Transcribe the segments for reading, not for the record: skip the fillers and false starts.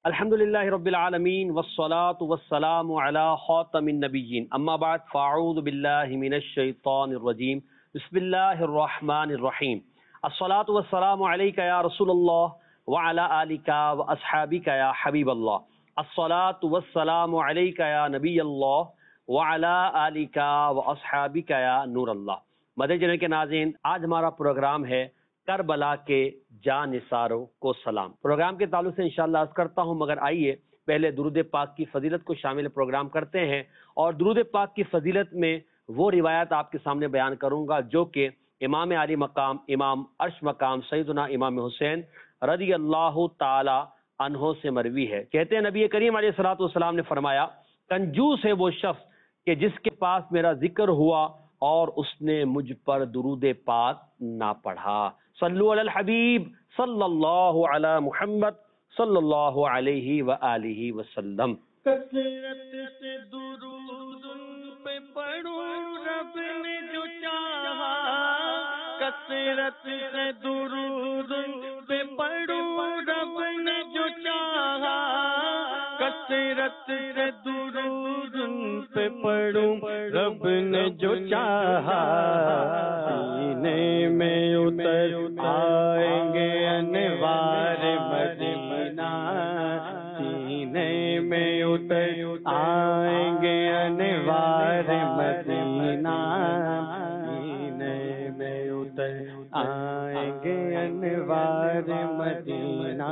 الحمدللہ رب العالمین والصلاة والسلام علی خاتم النبیین اما بعد فاعوذ باللہ من الشیطان الرجیم بسم اللہ الرحمن الرحیم الصلاة والسلام علیک یا رسول اللہ وعلی آلک واصحابک یا حبیب اللہ الصلاة والسلام علیک یا نبی اللہ وعلی آلک واصحابک یا نور اللہ۔ مدنی چینل کے ناظرین، آج ہمارا پروگرام ہے کربلا کے جانثاروں کو سلام۔ پروگرام کے تعلق سے انشاءاللہ عرض کرتا ہوں، مگر آئیے پہلے درود پاک کی فضیلت کو شامل پروگرام کرتے ہیں، اور درود پاک کی فضیلت میں وہ روایت آپ کے سامنے بیان کروں گا جو کہ امام علی مقام، امام عرش مقام سیدنا امام حسین رضی اللہ تعالی عنہ سے مروی ہے۔ کہتے ہیں نبی کریم علیہ الصلوۃ والسلام نے فرمایا، کنجوس ہے وہ شخص کہ جس کے پاس میرا ذکر ہوا اور اس نے مجھ پر درود پاک نہ پڑھا۔ صلو علی الحبیب صلی اللہ علی محمد صلی اللہ علیہ وآلہ وسلم۔ کثرت سے درود ان پہ پڑھوں رب نے جو چاہا، کثرت سے درود ان پہ پڑھوں رب نے جو چاہا، کثرت سے درود ان پہ پڑھوں رب نے جو چاہا، سینے میں اتر آئیں گے انوار مدینہ، سینے میں اتر آئیں گے انوار مدینہ، سینے میں اتر آئیں گے انوار مدینہ۔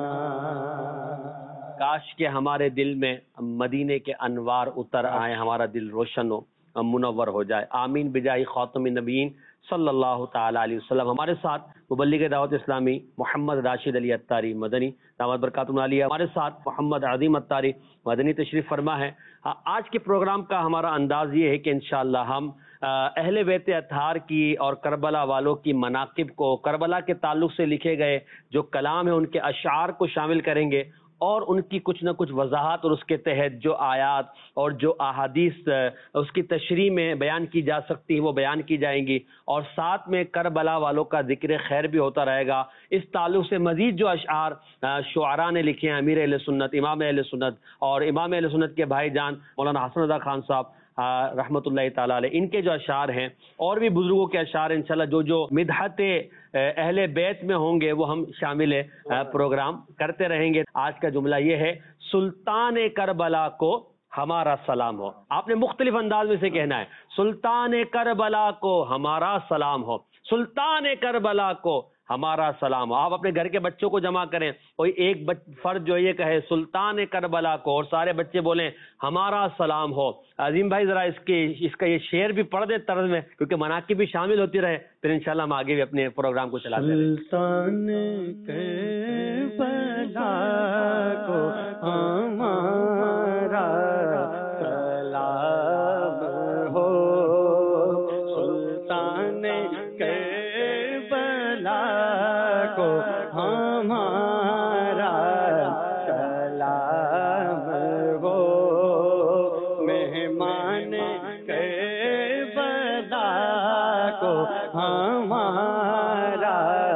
کاش کہ ہمارے دل میں مدینے کے انوار اتر آئیں، ہمارا دل روشن ہو، منور ہو جائے۔ آمین بجاہ خاتم النبیین صلی اللہ تعالی علیہ وسلم۔ ہمارے ساتھ مبلغ دعوت اسلامی محمد راشد علی اتاری مدنی دعوت برکاتہ عالیہ، ہمارے ساتھ محمد عظیم اتاری مدنی تشریف فرما ہے۔ آج کے پروگرام کا ہمارا انداز یہ ہے کہ انشاءاللہ ہم اہل بیت اطہار کی اور کربلا والوں کی مناقب کو، کربلا کے تعلق سے لکھے گئے جو کلام ہیں ان کے اشعار کو شامل کریں گے، اور ان کی کچھ نہ کچھ وضاحت اور اس کے تحت جو آیات اور جو احادیث اس کی تشریح میں بیان کی جا سکتی ہے وہ بیان کی جائیں گی، اور ساتھ میں کربلا والوں کا ذکر خیر بھی ہوتا رہے گا۔ اس تعلق سے مزید جو اشعار شعراء نے لکھے ہیں، امیر اہل سنت، امام اہل سنت اور امام اہل سنت کے بھائی جان مولانا حسن رضا خان صاحب رحمۃ اللہ تعالی علیہ، ان کے جو اشعار ہیں اور بھی بزرگوں کے اشعار انشاءاللہ جو مدحت اہل بیت میں ہوں گے وہ ہم شامل پروگرام کرتے رہیں گے۔ آج کا جملہ یہ ہے، سلطان کربلا کو ہمارا سلام ہو۔ آپ نے مختلف انداز میں سے کہنا ہے، سلطان کربلا کو ہمارا سلام ہو، سلطان کربلا کو ہمارا سلام ہو۔ آپ اپنے گھر کے بچوں کو جمع کریں، کوئی ایک فرد جو یہ کہے سلطان کربلا کو، اور سارے بچے بولیں ہمارا سلام ہو۔ عظیم بھائی ذرا اس کا یہ شعر بھی پڑھ دیں طرز میں، کیونکہ مناقب بھی شامل ہوتی رہے، پھر انشاءاللہ ہم آگے بھی اپنے پروگرام کو چلاتے رہیں۔ سلطان کربلا کو ہمارا سلام ہو، سلطان کربلا کو ہمارا سلام ہو، مہمان کربلا کو ہمارا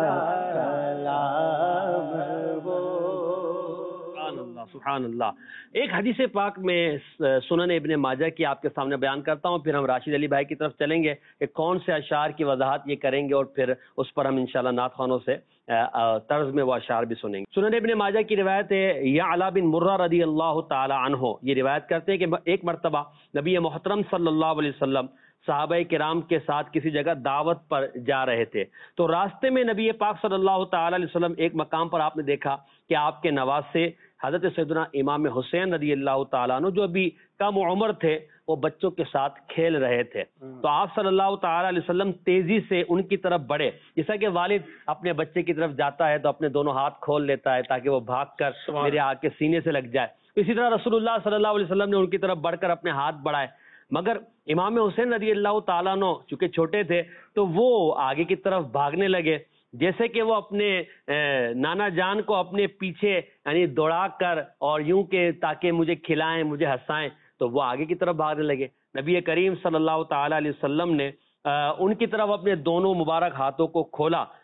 سلام ہو۔ سبحان اللہ سبحان اللہ۔ ایک حدیث پاک میں سنن ابن ماجہ کی آپ کے سامنے بیان کرتا ہوں، پھر ہم راشد علی بھائی کی طرف چلیں گے کہ کون سے اشعار کی وضاحت یہ کریں گے، اور پھر اس پر ہم انشاءاللہ نعت خوانوں سے طرز میں وہ اشعار بھی سنیں گے۔ سنن ابن ماجہ کی روایت ہے، یعلا بن مرہ رضی اللہ تعالی عنہ یہ روایت کرتے ہیں کہ ایک مرتبہ نبی محترم صلی اللہ علیہ وسلم صحابہ کرام کے ساتھ کسی جگہ دعوت پر جا رہے تھے، تو راستے میں نبی پاک صلی اللہ تعالی علیہ وسلم ایک مقام پر آپ نے دیکھا کہ آپ کے نواسے حضرت سیدنا امام حسین رضی اللہ تعالیٰ عنہ جو ابھی کم عمر تھے وہ بچوں کے ساتھ کھیل رہے تھے، تو آپ صلی اللہ تعالیٰ علیہ وسلم تیزی سے ان کی طرف بڑھے، جیسا کہ والد اپنے بچے کی طرف جاتا ہے تو اپنے دونوں ہاتھ کھول لیتا ہے تاکہ وہ بھاگ کر میرے آ کے سینے سے لگ جائے، اسی طرح رسول اللہ صلی اللہ علیہ وسلم نے ان کی طرف بڑھ کر اپنے ہاتھ بڑھائے، مگر امام حسین رضی اللہ تعالیٰ عنہ چونکہ چھوٹے تھے تو وہ آگے کی طرف بھاگنے لگے، جیسے کہ وہ اپنے نانا جان کو اپنے پیچھے یعنی دوڑا کر اور یوں کہ تاکہ مجھے کھلائیں مجھے ہنسائیں، تو وہ آگے کی طرف بھاگنے لگے۔ نبی کریم صلی اللہ تعالی علیہ وسلم نے ان کی طرف اپنے دونوں مبارک ہاتھوں کو کھولا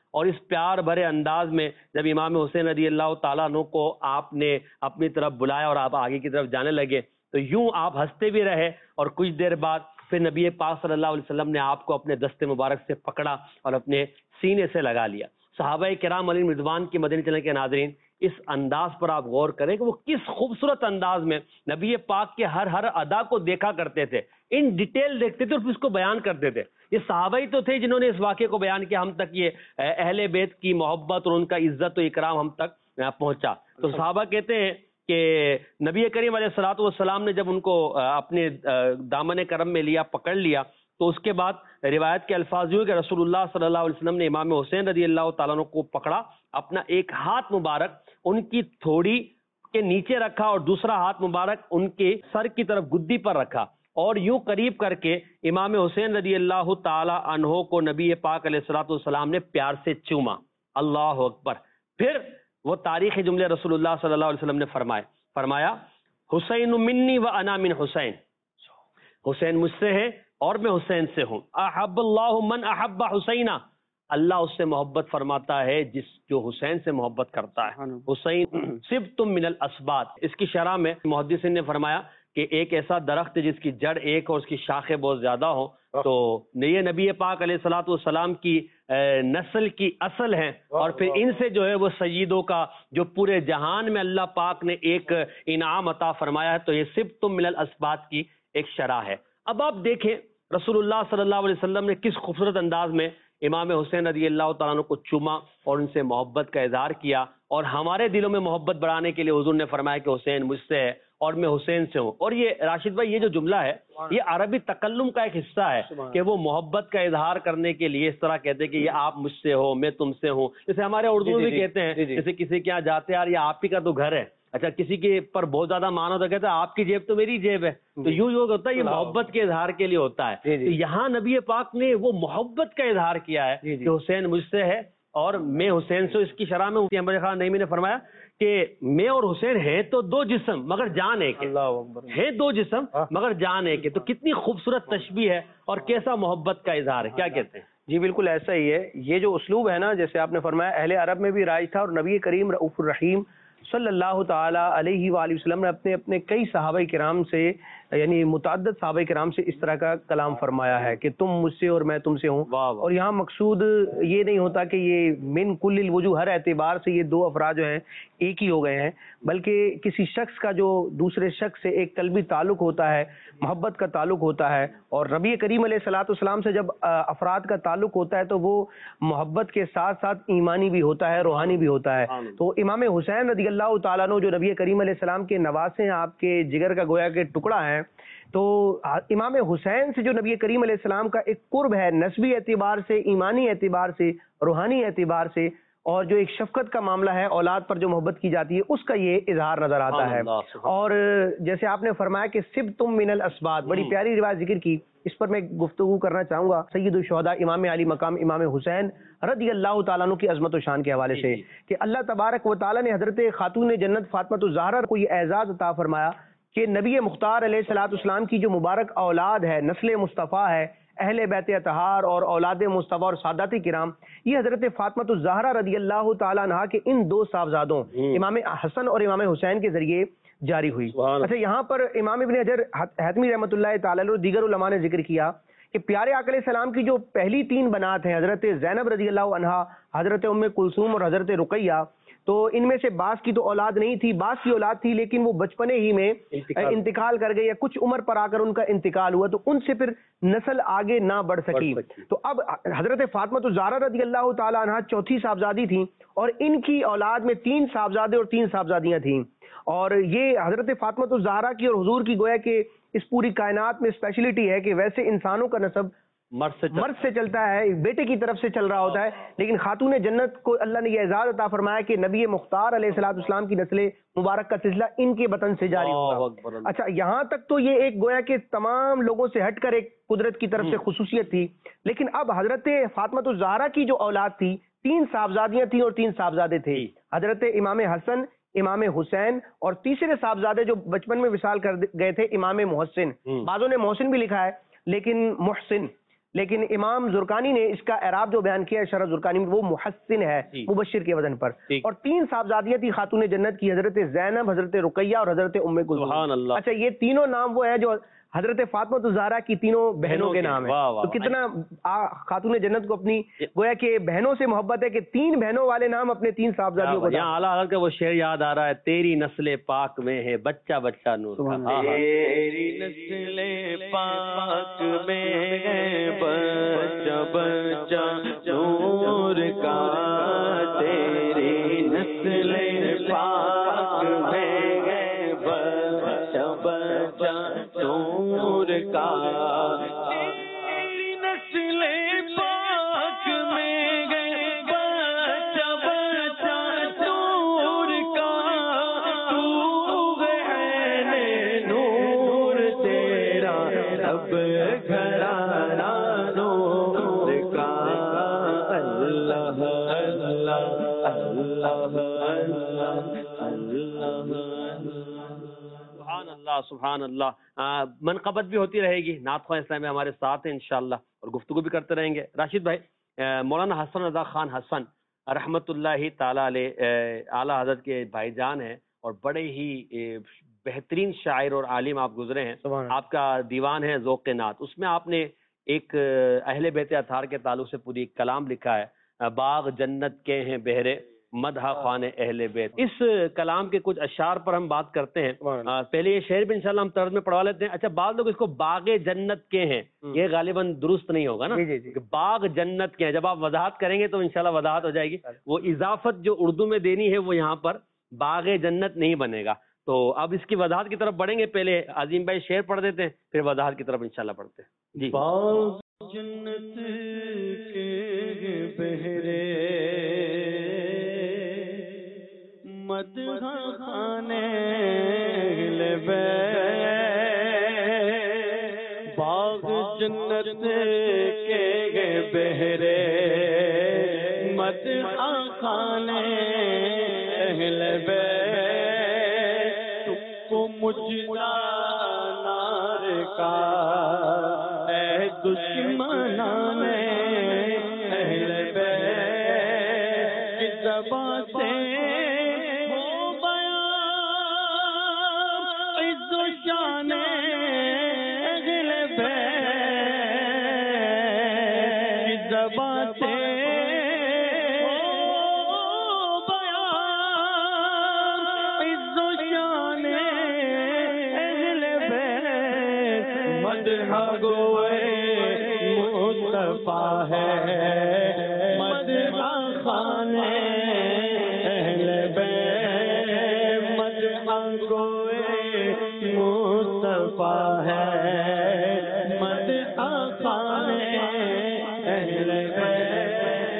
اور اس پیار بھرے انداز میں جب امام حسین رضی اللہ تعالیٰ عنہ کو آپ نے اپنی طرف بلایا اور آپ آگے کی طرف جانے لگے تو یوں آپ ہنستے بھی رہے، اور کچھ دیر بعد پھر نبی پاک صلی اللہ علیہ وسلم نے آپ کو اپنے دست مبارک سے پکڑا اور اپنے سینے سے لگا لیا۔ صحابہ کرام علیہم رضوان کی مدنی چینل کے ناظرین، اس انداز پر آپ غور کریں کہ وہ کس خوبصورت انداز میں نبی پاک کے ہر ادا کو دیکھا کرتے تھے، ان ڈیٹیل دیکھتے تھے اور پھر اس کو بیان کرتے تھے۔ یہ صحابہ ہی تو تھے جنہوں نے اس واقعے کو بیان کیا، ہم تک یہ اہل بیت کی محبت اور ان کا عزت و اکرام ہم تک پہنچا۔ تو صحابہ کہتے ہیں کہ نبی کریم علیہ الصلوۃ والسلام نے جب ان کو اپنے دامن کرم میں لیا، پکڑ لیا، تو اس کے بعد روایت کے الفاظ یوں کہ رسول اللہ صلی اللہ علیہ وسلم نے امام حسین رضی اللہ تعالیٰ عنہ کو پکڑا، اپنا ایک ہاتھ مبارک ان کی تھوڑی کے نیچے رکھا اور دوسرا ہاتھ مبارک ان کے سر کی طرف گدی پر رکھا، اور یوں قریب کر کے امام حسین رضی اللہ تعالی عنہ کو نبی پاک علیہ الصلوۃ والسلام نے پیار سے چوما۔ اللہ اکبر۔ پھر وہ تاریخی جملے رسول اللہ صلی اللہ علیہ وسلم نے فرمایا حسین منی و انا من حسین، حسین مجھ سے ہے اور میں حسین سے ہوں۔ احب اللہ من احب حسینہ، اللہ اس سے محبت فرماتا ہے جو حسین سے محبت کرتا ہے۔ حسین صبتم من الاسباط، اس کی شرح میں محدثین نے فرمایا کہ ایک ایسا درخت جس کی جڑ ایک اور اس کی شاخیں بہت زیادہ ہوں، تو یہ نبی پاک علیہ الصلوۃ والسلام کی نسل کی اصل ہیں، اور پھر ان سے جو ہے وہ سیدوں کا جو پورے جہان میں اللہ پاک نے ایک انعام عطا فرمایا ہے، تو یہ صبتم من الاسباط کی ایک شرح ہے۔ اب آپ دیکھیں رسول اللہ صلی اللہ علیہ وسلم نے کس خوبصورت انداز میں امام حسین رضی اللہ تعالیٰ عنہ کو چوما اور ان سے محبت کا اظہار کیا، اور ہمارے دلوں میں محبت بڑھانے کے لیے حضور نے فرمایا کہ حسین مجھ سے ہے اور میں حسین سے ہوں۔ اور یہ راشد بھائی، یہ جو جملہ ہے یہ عربی تکلم کا ایک حصہ ہے کہ وہ محبت کا اظہار کرنے کے لیے اس طرح کہتے ہیں کہ یہ آپ مجھ سے ہو، میں تم سے ہوں، جیسے ہمارے اردو میں بھی کہتے ہیں، جیسے کسی کے یہاں جاتے ہیں یار یہ آپ ہی کا تو گھر ہے، اچھا کسی کے پر بہت زیادہ مانا تو کہتا ہے آپ کی جیب تو میری جیب ہے، تو یوں ہوتا ہے، یہ محبت کے اظہار کے لیے ہوتا ہے۔ تو یہاں نبی پاک نے وہ محبت کا اظہار کیا ہے کہ حسین مجھ سے ہے اور میں حسین سے۔ اس کی شرح میں مفتی احمد خان نعیمی نے فرمایا کہ میں اور حسین ہیں تو دو جسم مگر جان ایک ہے، دو جسم مگر جان ایک ہے۔ تو کتنی خوبصورت تشبیہ ہے اور کیسا محبت کا اظہار ہے، کیا کہتے ہیں؟ جی بالکل ایسا ہی ہے۔ یہ جو اسلوب ہے نا، جیسے آپ نے فرمایا اہل عرب میں بھی رائج تھا، اور نبی کریم رؤوف الرحیم صلی اللہ تعالی علیہ وآلہ وسلم نے اپنے کئی صحابہ کرام سے، یعنی متعدد صحابہ کرام سے اس طرح کا کلام فرمایا ہے کہ تم مجھ سے اور میں تم سے ہوں۔ اور یہاں مقصود یہ نہیں ہوتا کہ یہ من کل الوجوہ، ہر اعتبار سے یہ دو افراد جو ہیں ایک ہی ہو گئے ہیں، بلکہ کسی شخص کا جو دوسرے شخص سے ایک قلبی تعلق ہوتا ہے، محبت کا تعلق ہوتا ہے، اور نبی کریم علیہ الصلوۃ والسلام سے جب افراد کا تعلق ہوتا ہے تو وہ محبت کے ساتھ ساتھ ایمانی بھی ہوتا ہے، روحانی بھی ہوتا ہے۔ تو امام حسین رضی اللہ تعالیٰ عنہ جو نبی کریم علیہ السلام کے نواسے ہیں، آپ کے جگر کا گویا کے ٹکڑا ہیں، تو امام حسین سے جو نبی کریم علیہ السلام کا ایک قرب ہے، نسبی اعتبار سے، ایمانی اعتبار سے، روحانی اعتبار سے، اور جو ایک شفقت کا معاملہ ہے، اولاد پر جو محبت کی جاتی ہے، اس کا یہ اظہار نظر آتا ہے۔ اور جیسے آپ نے فرمایا کہ صبتم من الاسباط، بڑی پیاری روایت ذکر کی، اس پر میں گفتگو کرنا چاہوں گا سید الشہداء امام علی مقام امام حسین رضی اللہ تعالیٰ عنہ کی عظمت و شان کے حوالے سے، کہ اللہ تبارک و تعالیٰ نے حضرت خاتون جنت فاطمہ الزہرا کو یہ اعزاز عطا فرمایا کہ نبی مختار علیہ الصلوۃ والسلام کی جو مبارک اولاد ہے، نسل مصطفیٰ ہے، اہل بیت اطہار اور اولاد مصطفیٰ اور سادات کرام، یہ حضرت فاطمہ الزہرا رضی اللہ تعالیٰ عنہ کے ان دو صاحبزادوں امام حسن اور امام حسین کے ذریعے جاری ہوئی۔ اچھا، یہاں پر امام ابن حجر حتمی رحمۃ اللہ تعالی علیہ اور دیگر علماء نے ذکر کیا کہ پیارے آقا علیہ السلام کی جو پہلی تین بنات ہیں، حضرت زینب رضی اللہ عنہا، حضرت ام کلثوم اور حضرت رقیہ، تو ان میں سے بعض کی تو اولاد نہیں تھی، بعض کی اولاد تھی، لیکن وہ بچپنے ہی میں انتقال کر گئی، یا کچھ عمر پر آ کر ان کا انتقال ہوا، تو ان سے پھر نسل آگے نہ بڑھ سکی۔ تو اب حضرت فاطمہ الزہرا رضی اللہ تعالی عنہا چوتھی صاحبزادی تھیں، اور ان کی اولاد میں تین صاحبزادے اور تین صاحبزادیاں تھیں، اور یہ حضرت فاطمہ الزہرا کی اور حضور کی گویا کہ اس پوری کائنات میں اسپیشلٹی ہے کہ ویسے انسانوں کا نسب مرد سے چلتا ہے، بیٹے کی طرف سے چل رہا ہوتا ہے، لیکن خاتون جنت کو اللہ نے یہ اعزاز عطا فرمایا کہ نبی مختار علیہ الصلوۃ والسلام کی نسل مبارک کا سلسلہ ان کے بطن سے جاری ہوگا۔ اچھا، یہاں تک تو یہ ایک گویا کہ تمام لوگوں سے ہٹ کر ایک قدرت کی طرف سے خصوصیت تھی، لیکن اب حضرت فاطمہ الزہرا کی جو اولاد تھی، تین صاحبزادیاں تھیں اور تین صاحبزادے تھے، حضرت امام حسن، امام حسین، اور تیسرے صاحبزادے جو بچپن میں وصال کر گئے تھے امام محسن، بعضوں نے محسن بھی لکھا ہے لیکن محسن، لیکن امام زرقانی نے اس کا اعراب جو بیان کیا ہے شرح زرقانی میں وہ محسن ہے مبشر کے وزن پر. اور 3 صاحبزادیاں تھی خاتون جنت کی، حضرت زینب، حضرت رقیہ اور حضرت ام کلثوم. سبحان اللہ. اچھا یہ تینوں نام وہ ہیں جو حضرت فاطمہ الزہرا کی تینوں بہنوں کے نام ہیں. تو کتنا خاتون جنت کو اپنی گویا کہ بہنوں سے محبت ہے کہ 3 بہنوں والے نام اپنے 3 صاحبزادیوں کو. یہاں اعلیٰ حضرت کا وہ شعر یاد آ رہا ہے، تیری نسل پاک میں ہے بچہ بچہ نور کا. تیری نسل پاک میں ہے بچہ بچہ نور کا، تیری نسل پاک میں ہے بچہ بچہ نور کا، تیری نسل پاک میں ہے بچہ بچہ نور کا، تو ہے نور تیرا سب گھرانہ نور کا. اللہ اللہ اللہ اللہ. سبحان اللہ سبحان اللہ. منقبت بھی ہوتی رہے گی، نعت خواہ اسلامی ہمارے ساتھ ہیں انشاءاللہ اور گفتگو بھی کرتے رہیں گے. راشد بھائی، مولانا حسن رضا خان حسن رحمت اللہ تعالی علیہ اعلیٰ حضرت کے بھائی جان ہیں اور بڑے ہی بہترین شاعر اور عالم آپ گزرے ہیں. آپ کا دیوان ہے ذوق نعت، اس میں آپ نے ایک اہل بیت اطہار کے تعلق سے پوری کلام لکھا ہے، باغ جنت کے ہیں بہرے مدح خوان اہل بیت. اس کلام کے کچھ اشعار پر ہم بات کرتے ہیں. پہلے یہ شعر بھی انشاءاللہ ہم طرز میں پڑھوا لیتے ہیں. اچھا بعض لوگ اس کو باغ جنت کے ہیں، یہ غالباً درست نہیں ہوگا نا. باغ جنت کے ہیں، جب آپ وضاحت کریں گے تو انشاءاللہ وضاحت ہو جائے گی. وہ اضافت جو اردو میں دینی ہے وہ یہاں پر باغ جنت نہیں بنے گا. تو اب اس کی وضاحت کی طرف بڑھیں گے. پہلے عظیم بھائی شعر پڑھ دیتے ہیں، پھر وضاحت کی طرف انشاءاللہ پڑھتے ہیں. جی. باغ جنت کے بہرے مدح خانے اہل بیت، باغ جنت کے بہرے مدح خانے اہل بیت، تم کو مجزا نار کا اے دشمنان اہل بیت کی زبان سے مصطفیٰ ہے مدح خوان اہل بیت، مدح گوئے مصطفیٰ ہے مدح خوان اہل بیت.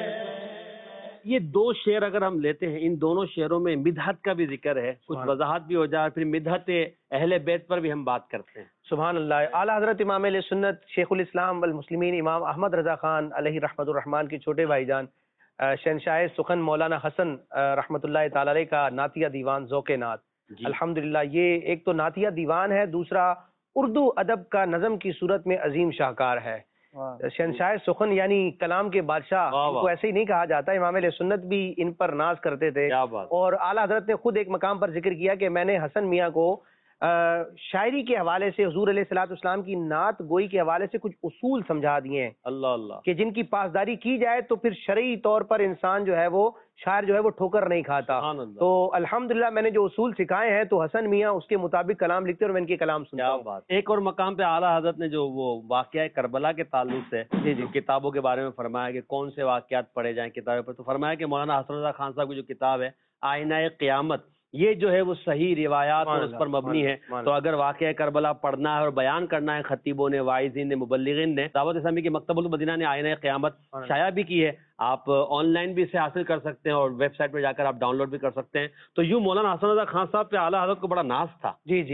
یہ 2 شعر اگر ہم لیتے ہیں، ان دونوں شعروں میں مدحت کا بھی ذکر ہے، کچھ وضاحت بھی ہو جائے، پھر مدحت اہل بیت پر بھی ہم بات کرتے ہیں. سبحان اللہ. اعلیٰ حضرت امام علیہ سنت شیخ الاسلام والمسلمین امام احمد رضا خان علیہ رحمت الرحمان کے چھوٹے بھائی جان شہنشاہ سخن مولانا حسن رحمت اللہ تعالی علیہ کا نعتیہ دیوان ذوق نعت. الحمدللہ یہ ایک تو نعتیہ دیوان ہے، دوسرا اردو ادب کا نظم کی صورت میں عظیم شاہکار ہے. شہنشاہ سخن یعنی کلام کے بادشاہ، کو ایسے ہی نہیں کہا جاتا. امام علیہ سنت بھی ان پر ناز کرتے تھے. اور اعلیٰ حضرت نے خود ایک مقام پر ذکر کیا کہ میں نے حسن میاں کو شاعری کے حوالے سے حضور علیہ الصلوۃ والسلام کی نعت گوئی کے حوالے سے کچھ اصول سمجھا دیے ہیں. اللہ اللہ. کہ جن کی پاسداری کی جائے تو پھر شرعی طور پر انسان جو ہے وہ شاعر جو ہے وہ ٹھوکر نہیں کھاتا. تو الحمدللہ میں نے جو اصول سکھائے ہیں تو حسن میاں اس کے مطابق کلام لکھتے اور میں ان کے کلام سنتا ہوں. ایک اور مقام پہ اعلیٰ حضرت نے جو وہ واقعہ کربلا کے تعلق سے کتابوں کے بارے میں فرمایا کہ کون سے واقعات پڑھے جائیں کتابوں پر، تو فرمایا کہ مولانا حسن رضا خان صاحب کی جو کتاب ہے آئینہ قیامت، یہ جو ہے وہ صحیح روایات اور اس پر مبنی ہے. تو اگر واقعہ کربلا پڑھنا ہے اور بیان کرنا ہے خطیبوں نے، واعظین نے، مبلغین نے، دعوت اسلامی کے مکتب المدینہ نے آئینہ قیامت شائع بھی کی ہے. آپ آن لائن بھی اسے حاصل کر سکتے ہیں اور ویب سائٹ پہ جا کر آپ ڈاؤن لوڈ بھی کر سکتے ہیں. تو یوں مولانا حسن رضا خان صاحب پہ اعلیٰ حضرت کو بڑا ناز تھا. جی جی.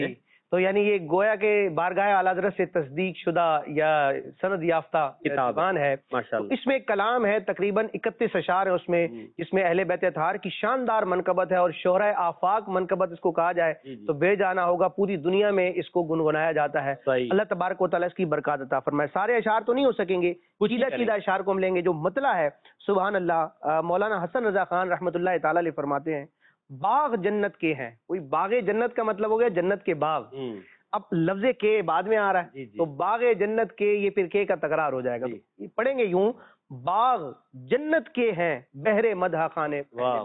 تو یعنی یہ گویا کہ بارگاہ اعلیٰ حضرت سے تصدیق شدہ یا سند یافتہ کتاب ہے۔ ماشاءاللہ۔ اس میں ایک کلام ہے، تقریباً 31 اشعار ہے اس میں، جس میں اہل بیت اطہار کی شاندار منقبت ہے، اور شہرۂ آفاق منقبت اس کو کہا جائے تو بے جانا ہوگا، پوری دنیا میں اس کو گنگنایا جاتا ہے۔ اللہ تبارک و تعالیٰ اس کی برکات عطا فرمائے۔ سارے اشعار تو نہیں ہو سکیں گے، چیدہ اشعار کو ہم لیں گے۔ جو مطلع ہے سبحان اللہ، مولانا حسن رضا خان رحمۃ اللہ تعالیٰ علیہ فرماتے ہیں، باغ جنت کے ہیں۔ کوئی باغ جنت کا مطلب ہو گیا جنت کے باغ، اب لفظ کے بعد میں آ رہا ہے تو باغ جنت کے، یہ پھر کے کا تکرار ہو جائے گا، یہ پڑھیں گے یوں، باغ جنت کے ہیں بہر مدح خانے۔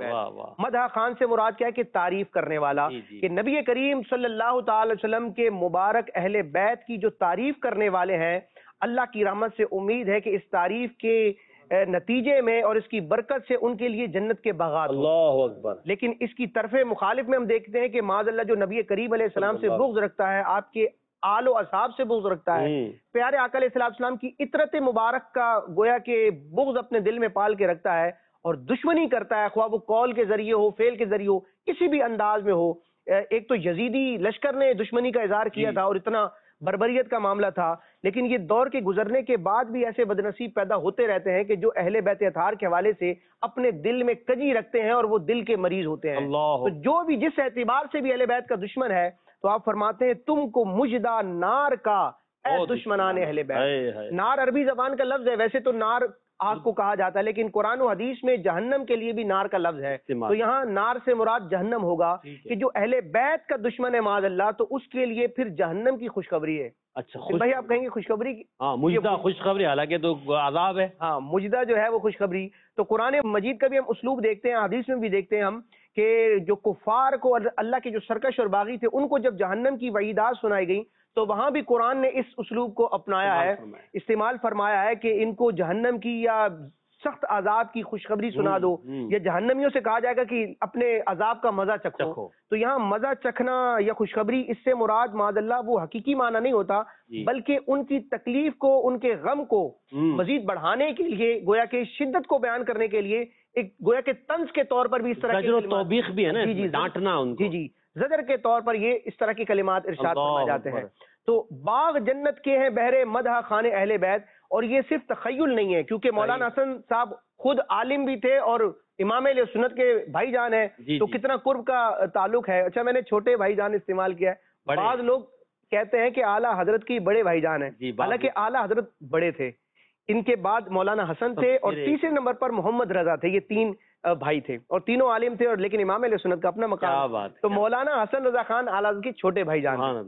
مدح خان سے مراد کیا ہے کہ تعریف کرنے والا، کہ نبی کریم صلی اللہ تعالی وسلم کے مبارک اہل بیت کی جو تعریف کرنے والے ہیں، اللہ کی رحمت سے امید ہے کہ اس تعریف کے نتیجے میں اور اس کی برکت سے ان کے لیے جنت کے باغات۔ اللہ اکبر۔ لیکن اس کی طرف مخالف میں ہم دیکھتے ہیں کہ معاذ اللہ جو نبی کریم علیہ السلام سے بغض رکھتا ہے، آپ کے آل و اصحاب سے بغض رکھتا ہے، پیارے آقا علیہ السلام کی عطرت مبارک کا گویا کہ بغض اپنے دل میں پال کے رکھتا ہے اور دشمنی کرتا ہے، خواہ وہ قول کے ذریعے ہو، فعل کے ذریعے ہو، کسی بھی انداز میں ہو۔ ایک تو یزیدی لشکر نے دشمنی کا اظہار کیا تھا اور اتنا بربریت کا معاملہ تھا، لیکن یہ دور کے گزرنے کے بعد بھی ایسے بدنصیب پیدا ہوتے رہتے ہیں کہ جو اہل بیت اطہار کے حوالے سے اپنے دل میں کجی رکھتے ہیں اور وہ دل کے مریض ہوتے ہیں۔ تو جو بھی جس اعتبار سے بھی اہل بیت کا دشمن ہے، تو آپ فرماتے ہیں تم کو مجدہ نار کا اے دشمنان اہل بیت۔ نار عربی زبان کا لفظ ہے، ویسے تو نار آگ کو کہا جاتا ہے، لیکن قرآن و حدیث میں جہنم کے لیے بھی نار کا لفظ ہے، تو یہاں نار سے مراد جہنم ہوگا کہ جو اہل بیت کا دشمن ہے معاذ اللہ، تو اس کے لیے پھر جہنم کی خوشخبری ہے۔ اچھا بھائی آپ کہیں گے خوشخبری؟ ہاں مجدہ خوشخبری، حالانکہ تو عذاب ہے۔ ہاں مجدہ جو ہے وہ خوشخبری۔ تو قرآن مجید کا بھی ہم اسلوب دیکھتے ہیں، حدیث میں بھی دیکھتے ہیں ہم کہ جو کفار کو اور اللہ کے جو سرکش اور باغی تھے ان کو جب جہنم کی وعیدات سنائی گئی تو وہاں بھی قرآن نے اس اسلوب کو اپنایا ہے، استعمال فرمایا ہے کہ ان کو جہنم کی یا سخت عذاب کی خوشخبری سنا دو، یا جہنمیوں سے کہا جائے گا کہ اپنے عذاب کا مزہ چکھو۔ تو یہاں مزہ چکھنا یا خوشخبری، اس سے مراد معاذ اللہ وہ حقیقی معنی نہیں ہوتا، بلکہ ان کی تکلیف کو، ان کے غم کو مزید بڑھانے کے لیے، گویا کہ شدت کو بیان کرنے کے لیے ایک گویا کہ طنز کے طور پر بھی اس طرح کی توبیخ بھی ہے نا، ڈانٹنا ان کو، زجر کے طور پر یہ اس طرح کی کلمات ارشاد فرمائے جاتے ہیں۔ تو باغ جنت کے ہیں بہر مدح خانے اہل بیت، اور یہ صرف تخیل نہیں ہے، کیونکہ مولانا حسن صاحب خود عالم بھی تھے اور امام اہل سنت کے بھائی جان ہیں، تو کتنا قرب کا تعلق ہے۔ اچھا میں نے چھوٹے بھائی جان استعمال کیا ہے، بعض لوگ کہتے ہیں کہ اعلیٰ حضرت کی بڑے بھائی جان ہیں، حالانکہ اعلیٰ حضرت بڑے تھے، ان کے بعد مولانا حسن تھے اور تیسرے نمبر پر محمد رضا تھے، یہ تین بھائی تھے اور تینوں عالم تھے، اور لیکن امام اہل سنت کا اپنا مقام۔ تو مولانا حسن رضا خان اعلیٰ حضرت کے چھوٹے بھائی جان ہیں۔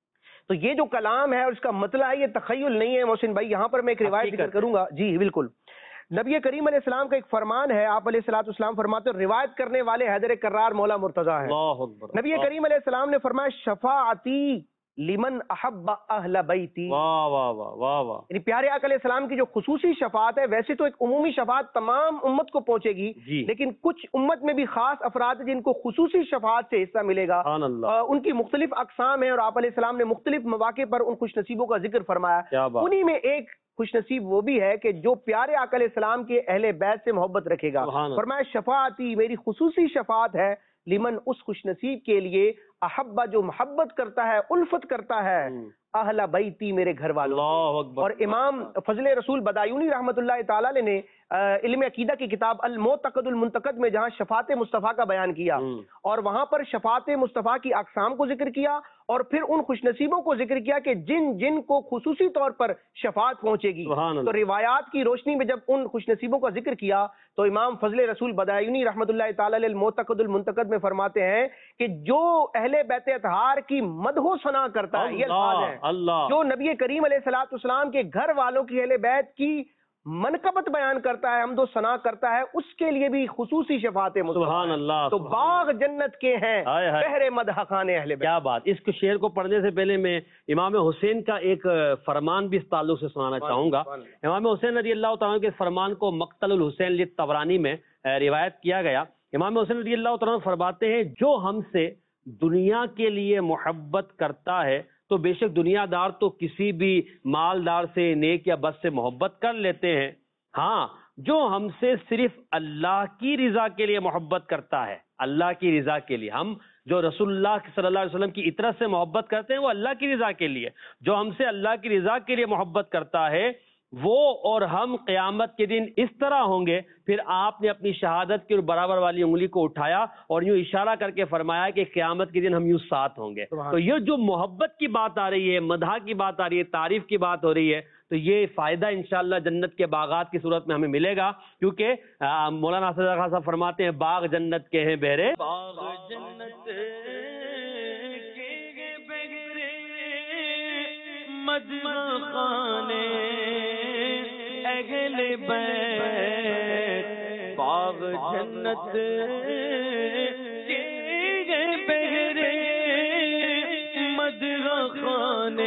تو یہ جو کلام ہے اور اس کا مطلع ہے، یہ تخیل نہیں ہے محسن بھائی۔ یہاں پر میں ایک روایت ذکر کروں گا، جی بالکل، نبی کریم علیہ السلام کا ایک فرمان ہے، آپ علیہ الصلوۃ والسلام فرماتے ہیں، روایت کرنے والے حیدر کرار مولا مرتضیٰ ہیں، نبی کریم علیہ السلام نے فرمایا شفاعتی لمن احب اہل بیتی۔ واہ واہ واہ واہ واہ، یعنی پیارے آقا علیہ السلام کی جو خصوصی شفاعت ہے، ویسے تو ایک عمومی شفاعت تمام امت کو پہنچے گی، لیکن کچھ امت میں بھی خاص افراد ہیں جن کو خصوصی شفاعت سے حصہ ملے گا۔ ان کی مختلف اقسام ہیں اور آپ علیہ السلام نے مختلف مواقع پر ان خوش نصیبوں کا ذکر فرمایا۔ انہی میں ایک خوش نصیب وہ بھی ہے کہ جو پیارے آقا علیہ السلام کے اہل بیت سے محبت رکھے گا۔ فرمایا شفاعتی، میری خصوصی شفاعت ہے، لمن اس خوش نصیب کے لیے، احبا جو محبت کرتا ہے، الفت کرتا ہے، اہل بیتی میرے گھر والوں۔ اور امام فضل رسول بدایونی رحمت اللہ تعالی علیہ نے علم عقیدہ کی کتاب المعتقد المنتقد میں جہاں شفاعت مصطفیٰ کا بیان کیا اور وہاں پر شفاعت مصطفیٰ کی اقسام کو ذکر کیا اور پھر ان خوش نصیبوں کو ذکر کیا کہ جن جن کو خصوصی طور پر شفاعت پہنچے گی۔ تو روایات کی روشنی میں جب ان خوش نصیبوں کا ذکر کیا تو امام فضل رسول بدایونی رحمت اللہ تعالی علیہ المعتقد المنتقد میں فرماتے ہیں کہ جو اہل بیت اطہار کی مدح و ثنا کرتا ہے، یہ الفاظ ہیں، جو نبی کریم علیہ الصلوۃ والسلام کے گھر والوں کی اہل بیت کی منقبت بیان کرتا ہے، حمد و ثنا کرتا ہے، اس کے لیے بھی خصوصی شفاعت سبحان اللہ۔ تو باغ جنت کے ہیں بہر مدح خانے اہل بیت۔ کیا بات! اس شعر کو پڑھنے سے پہلے میں امام حسین کا ایک فرمان بھی اس تعلق سے سنانا چاہوں گا۔ امام حسین رضی اللہ تعالیٰ کے فرمان کو مقتل الحسین للطبرانی میں روایت کیا گیا۔ امام حسین رضی اللہ تعالیٰ فرماتے ہیں جو ہم سے دنیا کے لیے محبت کرتا ہے تو بے شک دنیا دار تو کسی بھی مالدار سے، نیک یا بد سے محبت کر لیتے ہیں، ہاں جو ہم سے صرف اللہ کی رضا کے لیے محبت کرتا ہے، اللہ کی رضا کے لیے، ہم جو رسول اللہ صلی اللہ علیہ وسلم کی اطرت سے محبت کرتے ہیں وہ اللہ کی رضا کے لیے، جو ہم سے اللہ کی رضا کے لیے محبت کرتا ہے وہ اور ہم قیامت کے دن اس طرح ہوں گے۔ پھر آپ نے اپنی شہادت کی برابر والی انگلی کو اٹھایا اور یوں اشارہ کر کے فرمایا کہ قیامت کے دن ہم یوں ساتھ ہوں گے۔ تو یہ جو محبت کی بات آ رہی ہے، مدح کی بات آ رہی ہے، تعریف کی بات ہو رہی ہے، تو یہ فائدہ انشاءاللہ جنت کے باغات کی صورت میں ہمیں ملے گا، کیونکہ مولانا اسد خان صاحب فرماتے ہیں باغ جنت کے ہیں بہرے، باغ جنت کے بہرے مدح خانے اہل بیت، باغ جنت کے بہرے مدح خانے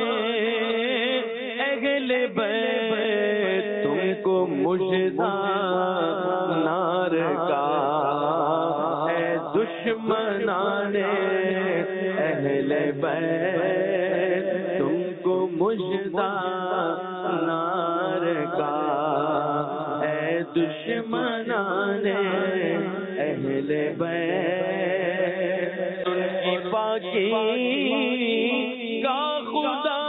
اہل بیت، تم کو مژدہ نار کا ہے دشمنان اہل بیت، تم کو مژدہ نار کا ہے دشمنان اہل بیت، ان کی پاکی کا خدا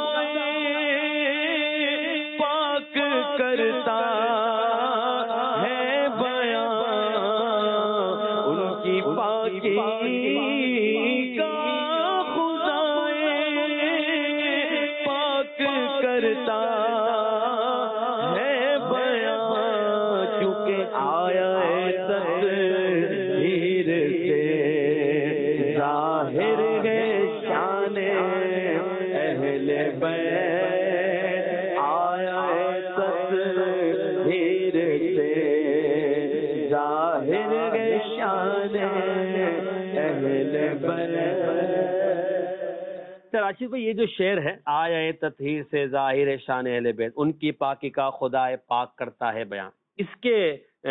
پاک کرتا ہے بیان، ان کی پاکی کا خدا پاک کرتا ہے بیان، کیونکہ آیا تطہیر سے ظاہر ہے شان اہل بیت، آیا تطہیر سے ظاہر ہے شان اہل بیت۔ راشد بھائی یہ جو شعر ہے آیا تطہیر سے ظاہر شان اہل بیت، ان کی پاکی کا خدا پاک کرتا ہے بیان، اس کے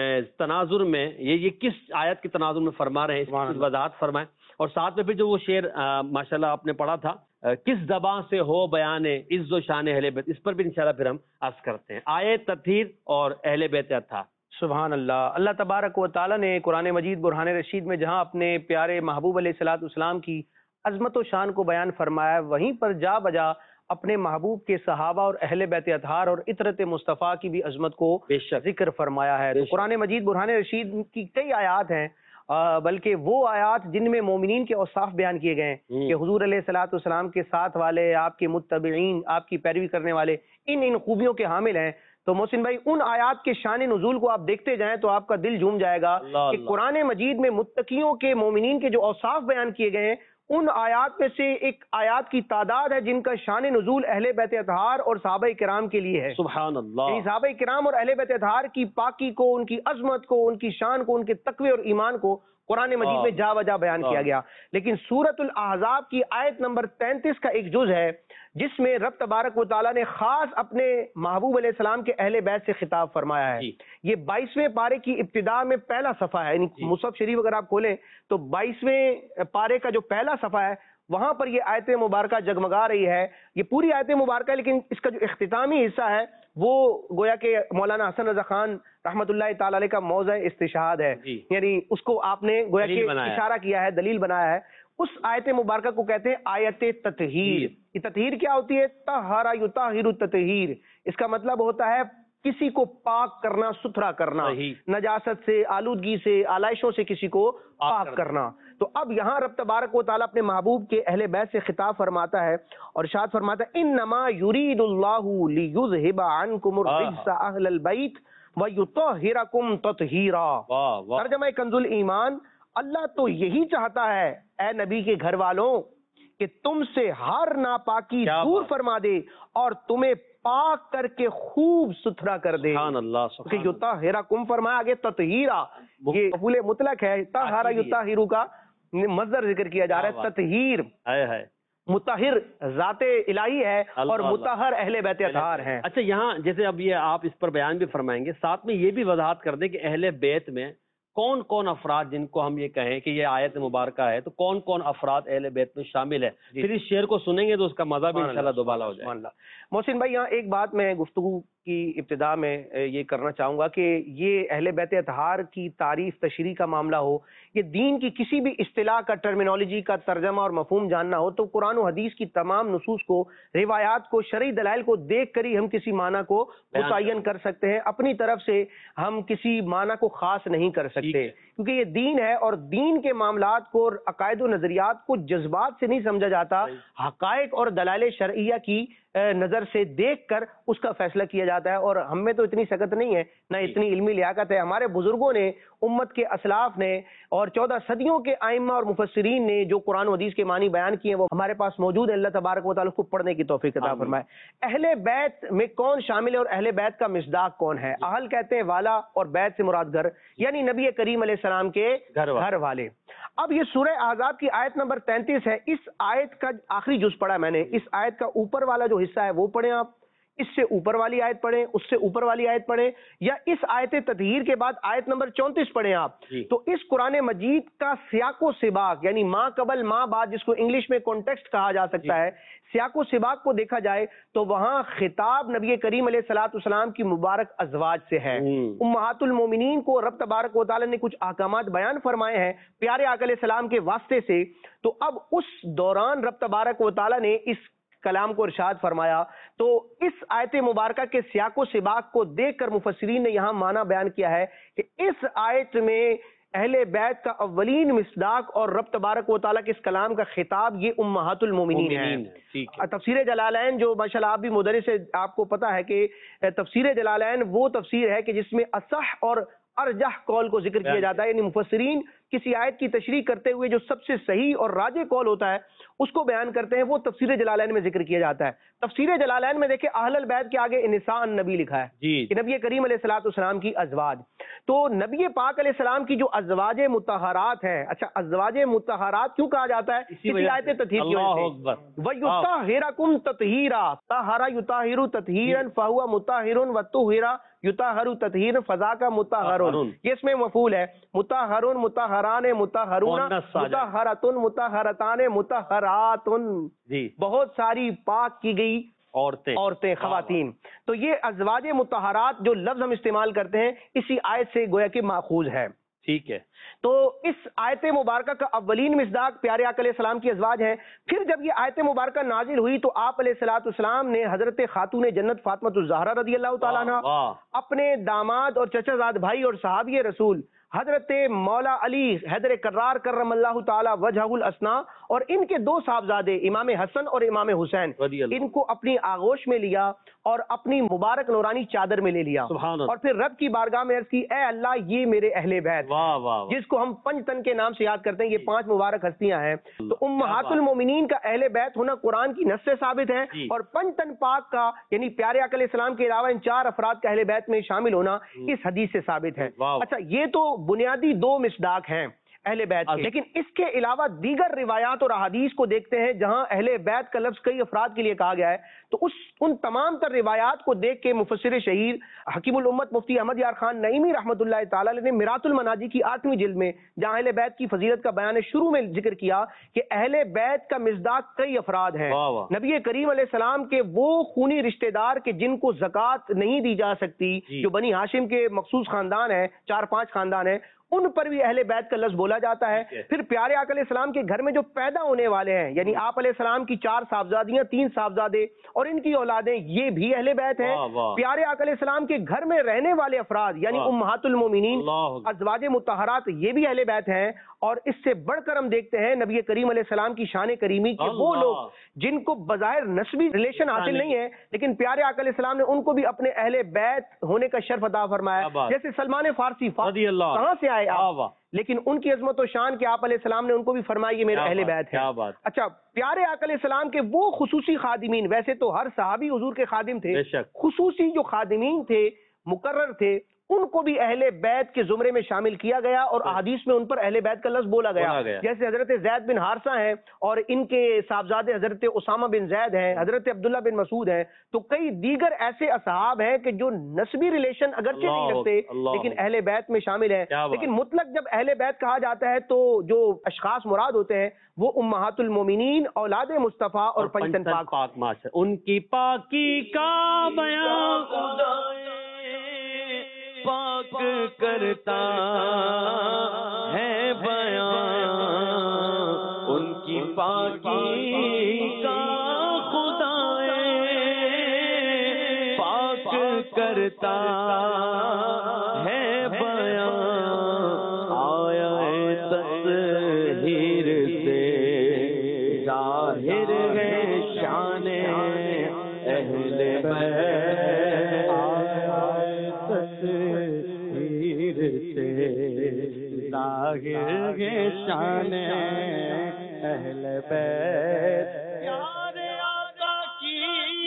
تناظر میں یہ کس آیت کے تناظر میں فرما رہے ہیں، اس کی وضاحت فرمائیں، اور ساتھ میں پھر جو وہ شعر ماشاءاللہ آپ نے پڑھا تھا کس زبان سے ہو بیان عز و شان اہل بیت، اس پر بھی انشاءاللہ پھر ہم عرض کرتے ہیں، آیت تطہیر اور اہل بیت اطہار۔ سبحان اللہ۔ اللہ تبارک و تعالیٰ نے قرآن مجید برہان رشید میں جہاں اپنے پیارے محبوب علیہ الصلوۃ والسلام کی عظمت و شان کو بیان فرمایا، وہیں پر جا بجا اپنے محبوب کے صحابہ اور اہل بیت اطہار اور عطرت مصطفیٰ کی بھی عظمت کو بے شک ذکر فرمایا ہے۔ تو قرآن مجید برہان رشید کی کئی آیات ہیں، بلکہ وہ آیات جن میں مومنین کے اوصاف بیان کیے گئے ہیں کہ حضور علیہ الصلوۃ والسلام کے ساتھ والے، آپ کے متبعین، آپ کی پیروی کرنے والے ان خوبیوں کے حامل ہیں۔ تو محسن بھائی ان آیات کے شان نزول کو آپ دیکھتے جائیں تو آپ کا دل جھوم جائے گا کہ قرآن مجید میں متقیوں کے، مومنین کے جو اوصاف بیان کیے گئے ہیں، ان آیات میں سے ایک آیات کی تعداد ہے جن کا شان نزول اہل بیت اطہار اور صحابہ کرام کے لیے ہے۔ سبحان اللہ۔ یعنی صحابہ کرام اور اہل بیت اطہار کی پاکی کو، ان کی عظمت کو، ان کی شان کو، ان کے تقوی اور ایمان کو قرآن مجید میں جا بجا بیان کیا گیا۔ لیکن سورۃ الاحزاب کی آیت نمبر 33 کا ایک جز ہے جس میں رب تبارک و تعالیٰ نے خاص اپنے محبوب علیہ السلام کے اہل بیت سے خطاب فرمایا ہے۔ یہ 22ویں پارے کی ابتدا میں پہلا صفحہ ہے، یعنی مصحف شریف اگر آپ کھولیں تو 22ویں پارے کا جو پہلا صفحہ ہے وہاں پر یہ آیت مبارکہ جگمگا رہی ہے۔ یہ پوری آیت مبارکہ ہے، لیکن اس کا جو اختتامی حصہ ہے وہ گویا کہ مولانا حسن رضا خان رحمۃ اللہ تعالی علیہ کا موضع استشہاد ہے، یعنی اس کو آپ نے گویا کہ اشارہ کیا ہے، دلیل بنایا ہے۔ اس آیت مبارکہ کو کہتے ہیں آیت تطہیر۔ یہ تطہیر کیا ہوتی ہے؟ طہر یطہر تطہیر، اس کا مطلب ہوتا ہے کسی کو پاک کرنا، ستھرا کرنا، نجاست سے، آلودگی سے، آلائشوں سے کسی کو پاک کرنا۔ تو اب یہاں رب تبارک و تعالیٰ اپنے محبوب کے اہل بیت سے خطاب فرماتا ہے اور ارشاد فرماتا ہے انما یرید اللہ لیذہب عنکم الرجس اہل البیت ویطہرکم تطہیرا۔ ترجمہ کنز الایمان، اللہ تو یہی چاہتا ہے اے نبی کے گھر والوں کہ تم سے ہر ناپاکی دور فرما دے اور تمہیں پاک کر کے خوب ستھرا کر دے۔ سبحان اللہ۔ کہ یطہرکم فرمایا، آگے تطہیرا یہ مفعول مطلق ہے، طہر یطہر کا مصدر ذکر کیا جا رہا ہے۔ تطہیر مطہر ذات الہی ہے اور مطہر اہل بیت اطہار ہیں۔ اچھا یہاں جیسے اب یہ آپ اس پر بیان بھی فرمائیں گے، ساتھ میں یہ بھی وضاحت کر دیں کہ اہل بیت میں کون کون افراد جن کو ہم یہ کہیں کہ یہ آیت مبارکہ ہے تو کون کون افراد اہل بیت میں شامل ہے، پھر اس شعر کو سنیں گے تو اس کا مزہ بھی انشاءاللہ دوبالا ہو جائے گا۔ محسن بھائی یہاں ایک بات میں گفتگو کی ابتدا میں یہ کرنا چاہوں گا کہ یہ اہل بیت اطہار کی تعریف تشریح کا معاملہ ہو، یہ دین کی کسی بھی اصطلاح کا ٹرمینالوجی کا ترجمہ اور مفہوم جاننا ہو تو قرآن و حدیث کی تمام نصوص کو، روایات کو، شرعی دلائل کو دیکھ کر ہی ہم کسی معنی کو متعین کر سکتے ہیں. اپنی طرف سے ہم کسی معنی کو خاص نہیں کر سکتے، کیونکہ یہ دین ہے اور دین کے معاملات کو، عقائد و نظریات کو جذبات سے نہیں سمجھا جاتا، حقائق اور دلائل شرعیہ کی نظر سے دیکھ کر اس کا فیصلہ کیا جاتا ہے. اور ہم میں تو اتنی سکت نہیں ہے، نہ اتنی علمی لیاقت ہے. ہمارے بزرگوں نے، امت کے اسلاف نے اور 14 صدیوں کے ائمہ اور مفسرین نے جو قرآن و حدیث کے معنی بیان کیے ہیں وہ ہمارے پاس موجود ہے. اللہ تبارک و تعالیٰ کو پڑھنے کی توفیق عطا فرمائے. اہل بیت میں کون شامل ہے اور اہل بیت کا مصداق کون ہے؟ اہل کہتے ہیں والا، اور بیت سے مراد گھر، یعنی نبی کریم علیہ السلام کے گھر والے. اب یہ سورہ احزاب کی آیت نمبر 33 ہے. اس آیت کا آخری جز پڑھا میں نے. اس آیت کا اوپر والا جو حصہ ہے وہ پڑھیں آپ، اس سے اوپر والی آیت پڑھیں، اس سے اوپر والی آیت پڑھیں، یا اس آیت تطہیر کے بعد آیت نمبر 34 پڑھیں آپ. تو اس قرآن مجید کا سیاق و سباق، یعنی ماں قبل ماں بعد، جس کو انگلش میں کانٹیکسٹ کہا جا سکتا ہے، سیاق و سباق کو دیکھا جائے تو وہاں خطاب نبی کریم علیہ الصلوۃ والسلام کی مبارک ازواج سے ہے. امہات المومنین کو رب تبارک و تعالی نے کچھ احکامات بیان فرمائے ہیں پیارے آقا علیہ السلام کے واسطے سے. تو اب اس دوران رب تبارک و تعالی نے اس کلام کو ارشاد فرمایا. تو اس آیت مبارکہ کے سیاق و سباق کو دیکھ کر مفسرین نے یہاں معنی بیان کیا ہے کہ اس آیت میں اہل بیت کا اولین مصداق اور رب تبارک و تعالیٰ کے اس کلام کا خطاب یہ امہات المومنین ہے. تفسیر جلالین جو ماشاءاللہ آپ بھی مدرس سے آپ کو پتا ہے کہ تفسیر جلالین وہ تفسیر ہے کہ جس میں اصح اور ارجح قول کو ذکر کیا جاتا ہے، یعنی مفسرین کسی آیت کی تشریح کرتے ہوئے جو سب سے صحیح اور راجح قول ہوتا ہے اس کو بیان کرتے ہیں، وہ تفسیر جلالین میں ذکر کیا جاتا ہے. تفسیر جلالین میں دیکھیں اہل البیت کے آگے نساء النبی لکھا ہے کہ نبی کریم علیہ الصلوۃ والسلام کی ازواج. تو نبی پاک علیہ السلام کی جو ازواج مطہرات ہیں، اچھا ازواج مطہرات کیوں کہا جاتا ہے؟ اسی آیت تطہیر کی وجہ سے. وَيُطَهِّرَكُمْ تَطْهِيرًا طَهَّرَ يُطَهِّرُ تَطْهِيرًا فَهُوَ مُطَهِّرٌ وَطُهِّرَ يُطَهِّرُ تَطْهِيرًا فَذَاكَ مُطَهَّرٌ. یہ اس میں مفعول ہے، مطہرون، مطہران، مطہرون، مطہرتن، مطہرتان، مطہراتن. بہت ساری پاک کی گئی عورتیں، خواتین. تو یہ ازواج مطہرات جو لفظ ہم استعمال کرتے ہیں اسی آیت سے گویا کہ ماخوذ ہے. ٹھیک ہے. تو اس آیت مبارکہ کا اولین مصداق پیارے آقا علیہ السلام کی ازواج ہیں. پھر جب یہ آیت مبارکہ نازل ہوئی تو آپ علیہ الصلوۃ والسلام نے حضرت خاتون جنت فاطمہ الزہرا رضی اللہ تعالیٰ عنہ، اپنے داماد اور چچا زاد بھائی اور صحابی رسول حضرت مولا علی حیدر کرار کرم اللہ تعالی وجہہ الاسنا اور ان کے دو صاحبزادے امام حسن اور امام حسین، ان کو اپنی آغوش میں لیا اور اپنی مبارک نورانی چادر میں لے لیا اور پھر رب کی بارگاہ میں عرض کی، اے اللہ یہ میرے اہل بیت، جس کو ہم پنج تن کے نام سے یاد کرتے ہیں. یہ 5 مبارک ہستیاں ہیں. تو امہات المومنین کا اہل بیت ہونا قرآن کی نص سے ثابت ہے اور پنج تن پاک کا یعنی پیارے آقا علیہ السلام کے علاوہ ان 4 افراد کا اہل بیت میں شامل ہونا اس حدیث سے ثابت ہے. اچھا یہ تو بنیادی 2 مصداق ہیں اہل بیت کے، لیکن اس کے علاوہ دیگر روایات اور احادیث کو دیکھتے ہیں جہاں اہل بیت کا لفظ کئی افراد کے لیے کہا گیا ہے. تو ان تمام تر روایات کو دیکھ کے مفسر شہیر حکیم الامت مفتی احمد یار خان نعیمی رحمۃ اللہ تعالی علیہ نے میرات المناجی کی 8ویں جلد میں جہاں اہل بیت کی فضیلت کا بیان شروع میں ذکر کیا کہ اہل بیت کا مصداق کئی افراد ہیں. نبی کریم علیہ السلام کے وہ خونی رشتہ دار کے جن کو زکوٰۃ نہیں دی جا سکتی، جو بنی ہاشم کے مخصوص خاندان ہیں، 4-5 خاندان ہیں، ان پر بھی اہل بیت کا لفظ بولا جاتا ہے. پھر پیارے آقا علیہ السلام کے گھر میں جو پیدا ہونے والے ہیں، یعنی آپ علیہ السلام کی 4 صاحبزادیاں، 3 صاحبزادے اور ان کی اولادیں، یہ بھی اہل بیت ہیں. پیارے آقا علیہ السلام کے گھر میں رہنے والے افراد یعنی امہات المومنین، ازواج مطہرات، یہ بھی اہل بیت ہیں. اور اس سے بڑھ کر ہم دیکھتے ہیں نبی کریم علیہ السلام کی شان کریمی کہ وہ لوگ جن کو بظاہر نسبی ریلیشن حاصل نہیں ہے لیکن پیارے آقا علیہ السلام نے ان کو بھی اپنے اہل بیت ہونے کا شرف عطا فرمایا. جیسے سلمان فارسی کہاں سے آئے آپ، لیکن ان کی عظمت و شان کے آپ علیہ السلام نے ان کو بھی فرمایا یہ میرے اہل بیت ہے. اچھا پیارے آقا علیہ السلام کے وہ خصوصی خادمین، ویسے تو ہر صحابی حضور کے خادم تھے، خصوصی جو خادمین تھے، مقرر تھے، ان کو بھی اہل بیت کے زمرے میں شامل کیا گیا اور احادیث میں ان پر اہل بیت کا لفظ بولا گیا. جیسے حضرت زید بن حارثہ ہیں اور ان کے صاحبزادے حضرت اسامہ بن زید ہیں, حضرت عبداللہ بن مسعود ہیں, تو کئی دیگر ایسے اصحاب ہیں کہ جو نسبی ریلیشن اگرچہ نہیں رکھتے لیکن اہل بیت میں شامل ہیں. لیکن مطلق جب اہل بیت کہا جاتا ہے تو جو اشخاص مراد ہوتے ہیں وہ امہات المومنین, اولاد مصطفیٰ اور پنجتن پاک ماشاء ان کی پاکی کا بیان پاک کرتا ہے بیان, ان کی پاکی کا خدا پاک کرتا ہے بیان. آیا تطہیر سے ظاہر ہے شان اہل بیت, ظاہر ہے شان اہل بیت. پیارے آقا کی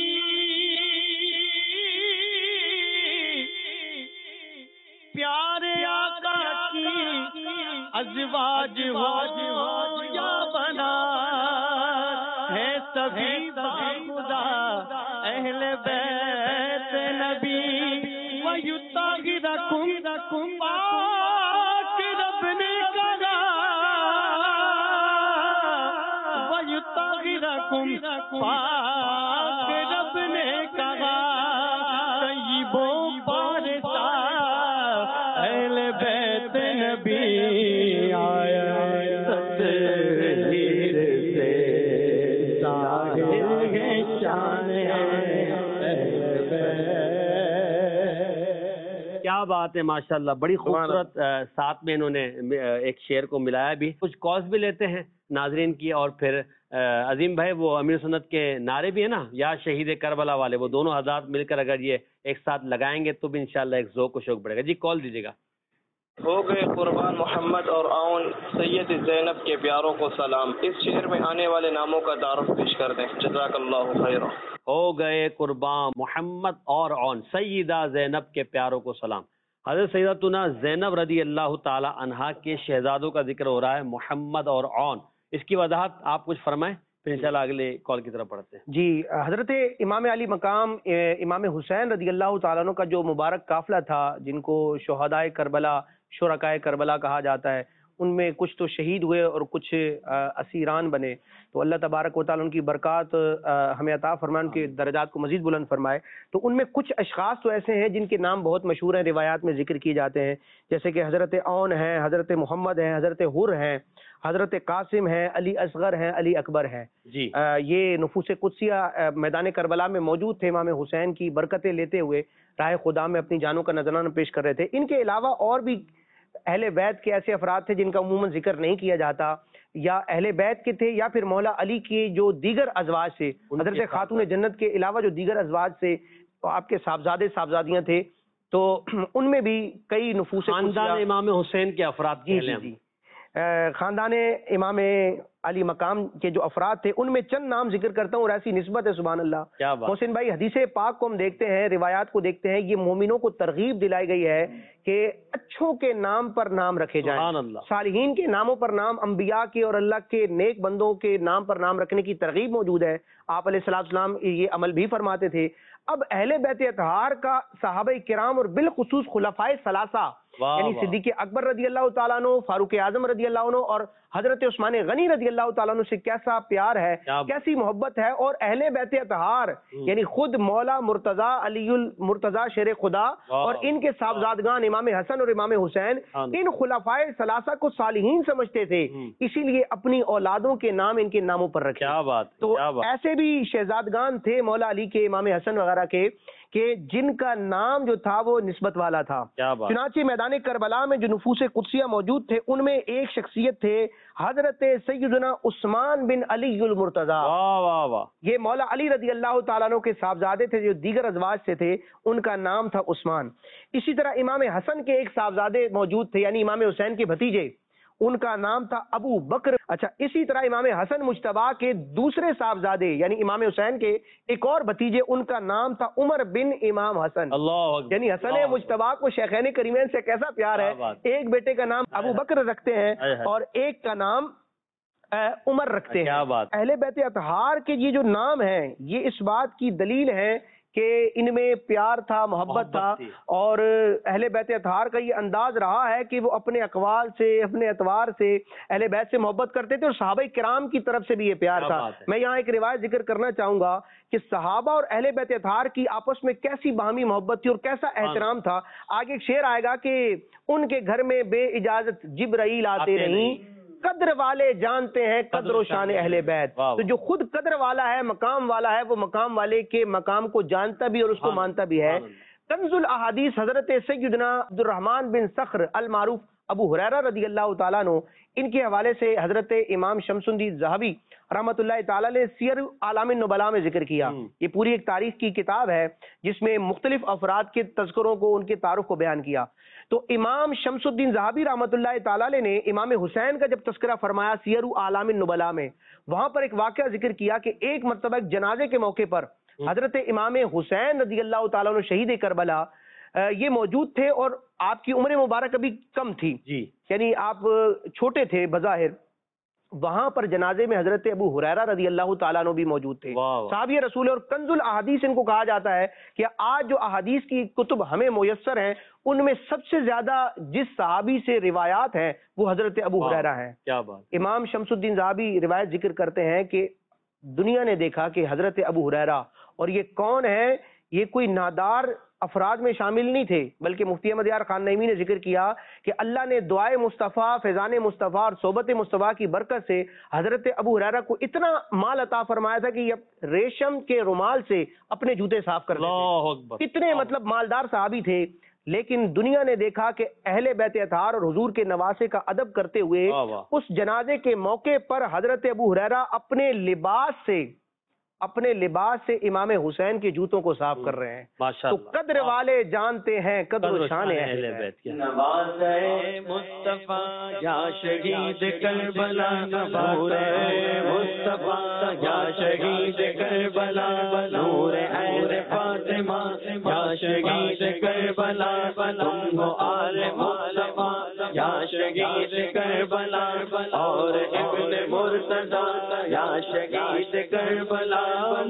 پیارے آقا کی ازواج ہو یا بنا ہے سبھی خدا اہل بیت نبی وَيُطَهِّرَكُمْ پاک رب نے کہا وَيُطَهِّرَكُمْ پاک رب نے کہا طیبوں پارسا اہل بیت نبی آیا تطہیر سے ظاہر ہے شان اہل بیت. کیا بات ہے ماشاءاللہ, بڑی خوبصورت. ساتھ میں انہوں نے ایک شعر کو ملایا بھی. کچھ کالز بھی لیتے ہیں ناظرین کی, اور پھر عظیم بھائی وہ امیر سنت کے نعرے بھی ہیں نا, یا شہید کربلا والے, وہ دونوں حضرات مل کر اگر یہ ایک ساتھ لگائیں گے تو بھی انشاءاللہ ایک ذوق و شوق بڑھے گا. جی کال دیجیے گا. ہو گئے قربان محمد اور آؤن سید زینب کے پیاروں کو سلام. اس شعر میں آنے والے ناموں کا تعارف پیش کر دیں. جزاک اللہ خیرا. ہو گئے قربان محمد اور آن سیدہ زینب کے پیاروں کو سلام. حضرت سیدتنا زینب رضی اللہ تعالی عنہا کے شہزادوں کا ذکر ہو رہا ہے, محمد اور آن. اس کی وضاحت آپ کچھ فرمائیں, پھر انشاءاللہ اگلے کال کی طرف پڑھتے ہیں. جی, حضرت امام علی مقام امام حسین رضی اللہ تعالیٰ عنہ کا جو مبارک قافلہ تھا, جن کو شہدائے کربلا, شرکائے کربلا کہا جاتا ہے, ان میں کچھ تو شہید ہوئے اور کچھ اسیران بنے. تو اللہ تبارک و تعالیٰ ان کی برکات ہمیں عطا فرمائے, ان کے درجات کو مزید بلند فرمائے. تو ان میں کچھ اشخاص تو ایسے ہیں جن کے نام بہت مشہور ہیں, روایات میں ذکر کیے جاتے ہیں, جیسے کہ حضرت اون ہیں, حضرت محمد ہیں, حضرت حر ہیں, حضرت قاسم ہیں, علی اصغر ہیں, علی اکبر ہیں. جی, یہ نفوس قدسیہ میدان کربلا میں موجود تھے, امام حسین کی برکتیں لیتے ہوئے راہ خدا میں اپنی جانوں کا نذرانہ پیش کر رہے تھے. ان کے علاوہ اور بھی اہل بیت کے ایسے افراد تھے جن کا عموماً ذکر نہیں کیا جاتا, یا اہل بیت کے تھے یا پھر مولا علی کے جو دیگر ازواج سے, حضرت خاتون جنت کے علاوہ جو دیگر ازواج سے آپ کے صاحبزادے صاحبزادیاں تھے, تو ان میں بھی کئی نفوس خاندان امام حسین کے افراد جی خاندان امام علی مقام کے جو افراد تھے ان میں چند نام ذکر کرتا ہوں, اور ایسی نسبت ہے سبحان اللہ. محسن بھائی, حدیث پاک کو ہم دیکھتے ہیں, روایات کو دیکھتے ہیں, یہ مومنوں کو ترغیب دلائی گئی ہے کہ اچھوں کے نام پر نام رکھے جائیں, صالحین کے ناموں پر نام, انبیاء کے اور اللہ کے نیک بندوں کے نام پر نام رکھنے کی ترغیب موجود ہے. آپ علیہ السلام یہ عمل بھی فرماتے تھے. اب اہل بیت اطہار کا صحابہ کرام اور بالخصوص خلفائے ثلاثہ یعنی صدیق اکبر رضی اللہ تعالیٰ عنہ, فاروق اعظم رضی اللہ عنہ اور حضرت عثمان غنی رضی اللہ تعالیٰ عنہ سے کیسا پیار ہے, کیسی محبت ہے. اور اہل بیت اطہار یعنی خود مولا مرتضیٰ علی المرتضیٰ شیر خدا اور ان کے صاحبزادگان امام حسن اور امام حسین, ان خلفائے ثلاثہ کو صالحین سمجھتے تھے, اسی لیے اپنی اولادوں کے نام ان کے ناموں پر رکھے. تو ایسے بھی شہزادگان تھے مولا علی کے, امام حسن وغیرہ کے, کہ جن کا نام جو تھا وہ نسبت والا تھا. چنانچہ میدان کربلا میں جو نفوس قدسیہ موجود تھے ان میں ایک شخصیت تھے حضرت سیدنا عثمان بن علی المرتضیٰ. یہ مولا علی رضی اللہ تعالیٰ عنہ کے صاحبزادے تھے جو دیگر ازواج سے تھے, ان کا نام تھا عثمان. اسی طرح امام حسن کے ایک صاحبزادے موجود تھے یعنی امام حسین کے بھتیجے, ان کا نام تھا ابو بکر. اچھا اسی طرح امام حسن مجتبی کے دوسرے صاحبزادے یعنی امام حسین کے ایک اور بھتیجے ان کا نام تھا عمر بن امام حسن. اللہ یعنی حسن مجتبی کو شیخین کریمین سے کیسا پیار ہے, ایک بیٹے کا نام ابو بکر رکھتے ہیں اور ایک کا نام عمر رکھتے ہیں. کیا بات. اہل بیت اطہار کے یہ جو نام ہیں یہ اس بات کی دلیل ہے کہ ان میں پیار تھا, محبت تھا, اور اہل بیت اطہار کا یہ انداز رہا ہے کہ وہ اپنے اقوال سے اپنے اطوار سے اہل بیت سے محبت کرتے تھے, اور صحابہ کرام کی طرف سے بھی یہ پیار تھا. میں یہاں ایک روایت ذکر کرنا چاہوں گا کہ صحابہ اور اہل بیت اطہار کی آپس میں کیسی باہمی محبت تھی اور کیسا احترام تھا. آگے ایک شعر آئے گا کہ ان کے گھر میں بے اجازت جبرائیل آتے نہیں, قدر والے جانتے ہیں قدر و شان اہل بیت. تو جو خود قدر والا ہے, مقام والا ہے, وہ مقام والے کے مقام کو جانتا بھی اور اس کو مانتا بھی ہے. کنز الاحادیث حضرت سیدنا عبد الرحمن بن صخر المعروف ابو ہریرہ رضی اللہ تعالیٰ عنہ, ان کے حوالے سے حضرت امام شمس الدین ذہبی رحمۃ اللہ تعالیٰ علیہ سیر اعلام النبلاء میں ذکر کیا. یہ پوری ایک تاریخ کی کتاب ہے جس میں مختلف افراد کے تذکروں کو, ان کے تعارف کو بیان کیا. تو امام شمس الدین ذہبی رحمۃ اللہ تعالیٰ علیہ نے امام حسین کا جب تذکرہ فرمایا سیر اعلام النبلاء میں, وہاں پر ایک واقعہ ذکر کیا کہ ایک مرتبہ ایک جنازے کے موقع پر حضرت امام حسین رضی اللہ تعالیٰ عنہ شہید کربلا یہ موجود تھے, اور آپ کی عمر مبارک ابھی کم تھی, یعنی آپ چھوٹے تھے بظاہر. وہاں پر جنازے میں حضرت ابو ہریرہ رضی اللہ تعالیٰ عنہ بھی موجود تھے, صحابی رسول, اور کنز الاحادیث ان کو کہا جاتا ہے کہ آج جو احادیث کی کتب ہمیں میسر ہیں ان میں سب سے زیادہ جس صحابی سے روایات ہیں وہ حضرت ابو ہریرہ ہیں. کیا بات. امام شمس الدین ذہبی روایت ذکر کرتے ہیں کہ دنیا نے دیکھا کہ حضرت ابو ہریرہ, اور یہ کون ہے, یہ کوئی نادار افراد میں شامل نہیں تھے, بلکہ مفتی احمد یار خان نعیمی نے ذکر کیا کہ اللہ نے دعائے مصطفیٰ, فیضان مصطفیٰ اور صحبت مصطفیٰ کی برکت سے حضرت ابو ہریرہ کو اتنا مال عطا فرمایا تھا کہ یہ ریشم کے رومال سے اپنے جوتے صاف کر دیتے تھے. اتنے مطلب مالدار صحابی تھے. لیکن دنیا نے دیکھا کہ اہل بیت اطہار اور حضور کے نواسے کا ادب کرتے ہوئے اس جنازے کے موقع پر حضرت ابو ہریرہ اپنے لباس سے امام حسین کے جوتوں کو صاف کر رہے ہیں. تو قدر والے جانتے ہیں قدر و شان اہل بیت. نواز مصطفیٰ یا شہید کربلا, نور مصطفیٰ یا شہید کربلا, نور اہل فاطمہ یا شہید کربلا, تم ہو آل مصطفیٰ یا شہید کربلا, اور ابن مرتضیٰ یا شہید کربلا,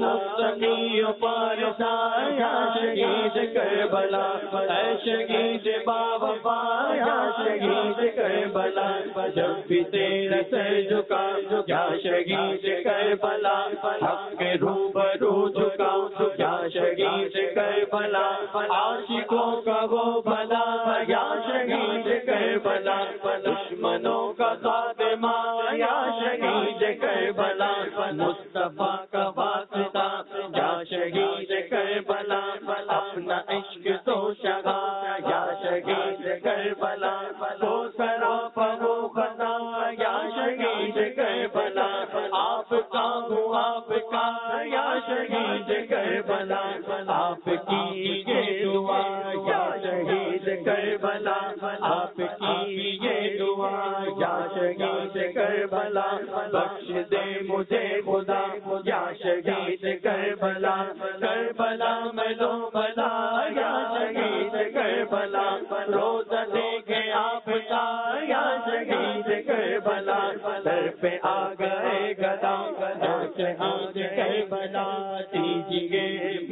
مستقی پارسا یا شہید کربلا, اے شہید باوفا یا شہید کربلا, جب بھی تیرا سر جھکا یا شہید کربلا, حق کے روبرو جھکا یا شہید کربلا, عاشقوں کا وہ بھلا یا شہید کربلا, دشمنوں کا خاتمہ یا شہید کربلا, مصطفیٰ کا واسطہ یا شہید کربلا, اپنا عشق تو شگا یا شہید کربلا, تو سرا فرو خطا یا شہید کربلا, آپ کا ہوں آپ کا یا شہید کربلا, آپ کی یہ دعا یا شہید کربلا, آپ کی یہ دعا یا شہید کربلا, بخش دے مجھے خدا یا شہید کربلا, کربلا میں لو بلا یا شہید کربلا, روزہ دیکھے آپ کا یا شہید کربلا, سر پہ آ گئے گدا یا شہید کربلا, دیجیے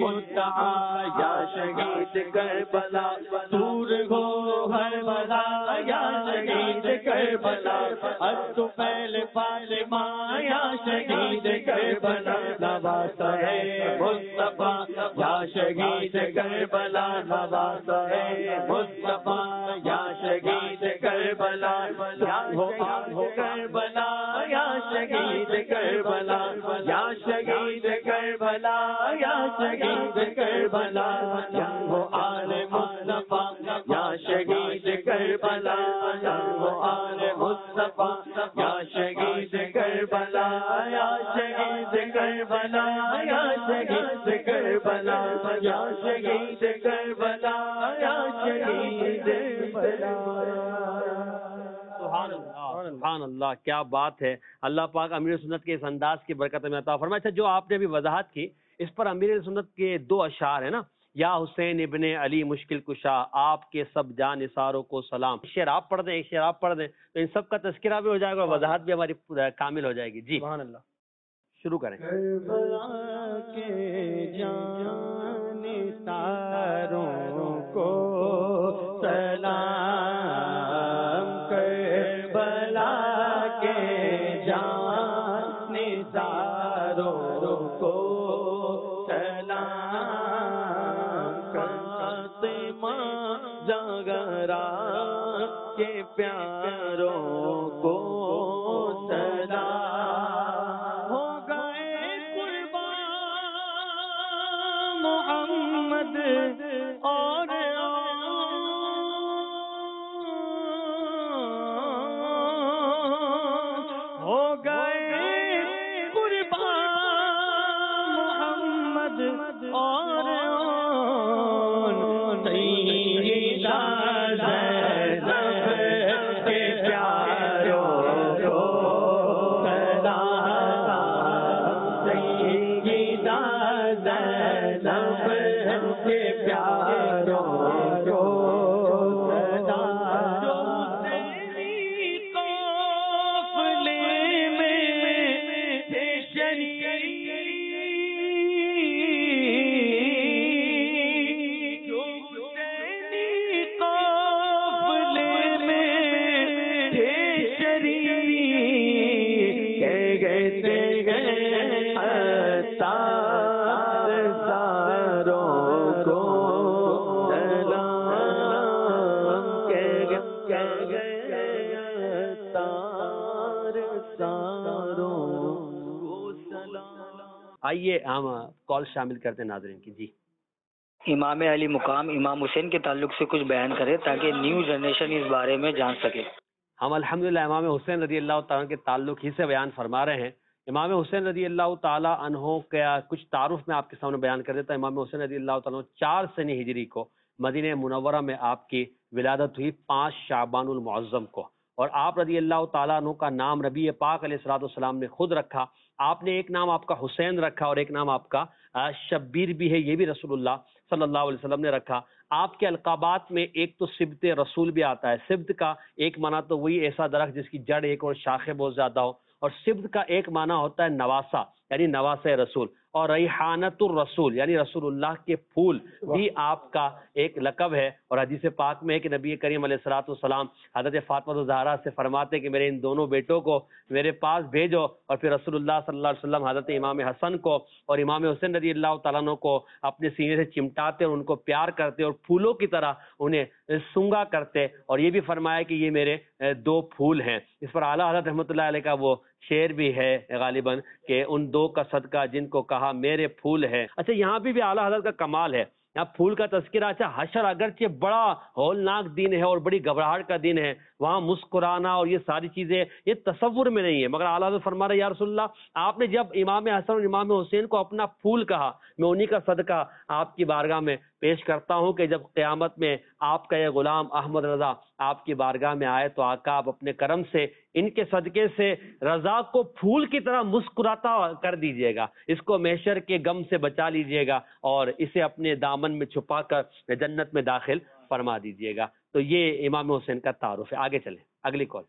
مدعا یا شہید کربلا, دور ہو ہر بلا یا شہید کربلا, اب تو پہلے فاطمہ یا شہید کربلا, نواسا ہے مصطفیٰ یا شہید کربلا, نواسا ہے مصطفیٰ یا شہید کربلا, ہو کربلا یا شہید کربلا, یا شہید کربلا یا شہید کربلا, ہو آل مصطفیٰ یا شہید کربلا, ہو آل مصطفیٰ یا شہید کربلا, یا شہید کربلا یا شہید کربلا, یا شہید کربلا یا شہید کربلا. سبحان اللہ، کیا بات ہے. اللہ پاک امیر سنت کے اس انداز کی برکت میں عطا فرمائے. اچھا، جو آپ نے ابھی وضاحت کی اس پر امیر سنت کے 2 اشعار ہیں نا، یا حسین ابن علی مشکل کشا آپ کے سب جان نثاروں کو سلام. ایک شعر آپ پڑھ دیں، ایک شعر آپ پڑھ دیں، تو ان سب کا تذکرہ بھی ہو جائے گا اور وضاحت بھی ہماری کامل ہو جائے گی. جی سبحان اللہ. شروع کریں. کربلا کے جان نثاروں کو سلام، کربلا کے جان نثاروں کو سلام، فاطمہ زہرا کے پیاروں کو سلام. ہو گئے قربان محمد اور ہو گئے قربان محمد اور سیدہ زینب کے پیاروں کو سلام، سیدہ زینب کے پیاروں کو سلام. قافلے میں تھے شریک، جو حسینی قافلے میں تھے شریک، کہتے گئے عطار ساروں کو سلام، کہتے گئے عطار ساروں کو سلام. آئیے ہم کال شامل کرتے ہیں ناظرین کی. جی امام علی مقام امام حسین کے تعلق سے کچھ بیان کرے تاکہ نیو جنریشن اس بارے میں جان سکے. ہم الحمدللہ امام حسین رضی اللہ تعالیٰ کے تعلق ہی سے بیان فرما رہے ہیں. امام حسین رضی اللہ تعالیٰ عنہ کا کچھ تعارف میں آپ کے سامنے بیان کر دیتا. امام حسین رضی اللہ تعالیٰ 4 سنی ہجری کو مدینہ منورہ میں آپ کی ولادت ہوئی 5 شعبان المعظم کو، اور آپ رضی اللہ تعالیٰ عنہ کا نام نبی پاک علیہ الصلوۃ والسلام نے خود رکھا. آپ نے ایک نام آپ کا حسین رکھا اور ایک نام آپ کا شبیر بھی ہے، یہ بھی رسول اللہ صلی اللہ علیہ وسلم نے رکھا. آپ کے القابات میں ایک تو سبت رسول بھی آتا ہے. سبت کا ایک معنی تو وہی ایسا درخت جس کی جڑ ایک اور شاخیں بہت زیادہ ہو، اور سبت کا ایک معنی ہوتا ہے نواسا، یعنی نواسہ رسول. اور ریحانت الرسول یعنی رسول اللہ کے پھول بھی آپ کا ایک لقب ہے. اور حدیث پاک میں ہے کہ نبی کریم علیہ الصلوۃ والسلام حضرت فاطمہ الزہرا سے فرماتے کہ میرے ان دونوں بیٹوں کو میرے پاس بھیجو، اور پھر رسول اللہ صلی اللہ علیہ وسلم حضرت امام حسن کو اور امام حسین رضی اللہ تعالیٰ عنہ کو اپنے سینے سے چمٹاتے اور ان کو پیار کرتے اور پھولوں کی طرح انہیں سونگا کرتے. اور یہ بھی فرمایا کہ یہ میرے 2 پھول ہیں. اس پر اعلیٰ حضرت رحمۃ اللہ علیہ کا وہ شعر بھی ہے غالباً کہ ان 2 کا صدقہ جن کو کہا میرے پھول ہے. اچھا، یہاں بھی اعلیٰ حضرت کا کمال ہے. یہاں پھول کا تذکرہ. اچھا، حشر اگرچہ بڑا ہولناک دن ہے اور بڑی گھبراہٹ کا دن ہے، وہاں مسکرانا اور یہ ساری چیزیں یہ تصور میں نہیں ہے، مگر اعلیٰ حضرت فرما رہے یا رسول اللہ آپ نے جب امام حسن اور امام حسین کو اپنا پھول کہا، میں انہی کا صدقہ آپ کی بارگاہ میں پیش کرتا ہوں کہ جب قیامت میں آپ کا یہ غلام احمد رضا آپ کی بارگاہ میں آئے تو آقا آپ اپنے کرم سے ان کے صدقے سے رضا کو پھول کی طرح مسکراتا کر دیجئے گا، اس کو محشر کے غم سے بچا لیجئے گا اور اسے اپنے دامن میں چھپا کر جنت میں داخل فرما دیجئے گا. تو یہ امام حسین کا تعارف ہے. آگے چلیں، اگلی کال.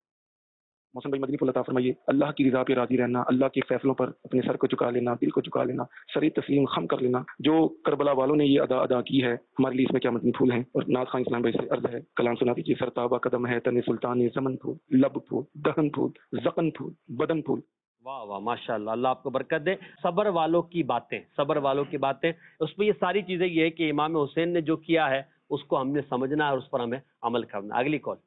محسن بھائی مدنی پھول عطا فرمائیے. اللہ کی رضا پہ راضی رہنا، اللہ کے فیصلوں پر اپنے سر کو جھکا لینا، دل کو جھکا لینا، سر تسلیم خم کر لینا. جو کربلا والوں نے یہ ادا کی ہے ہمارے لیے اس میں کیا مدنی پھول ہیں. اور ناز خان اسلام بھائی سے عرض ہے کلام سنا دیجیے. سرتابہ قدم ہے تن سلطان زمن پھول، لب پھول، دہن پھول، زقن پھول، بدن پھول. واہ واہ، ماشاء اللہ، اللہ آپ کو برکت دے. صبر والوں کی باتیں، صبر والوں کی باتیں، اس میں یہ ساری چیزیں یہ ہے کہ امام حسین نے جو کیا ہے اس کو ہم نے سمجھنا ہے اور اس پر ہمیں عمل کرنا. اگلی کال.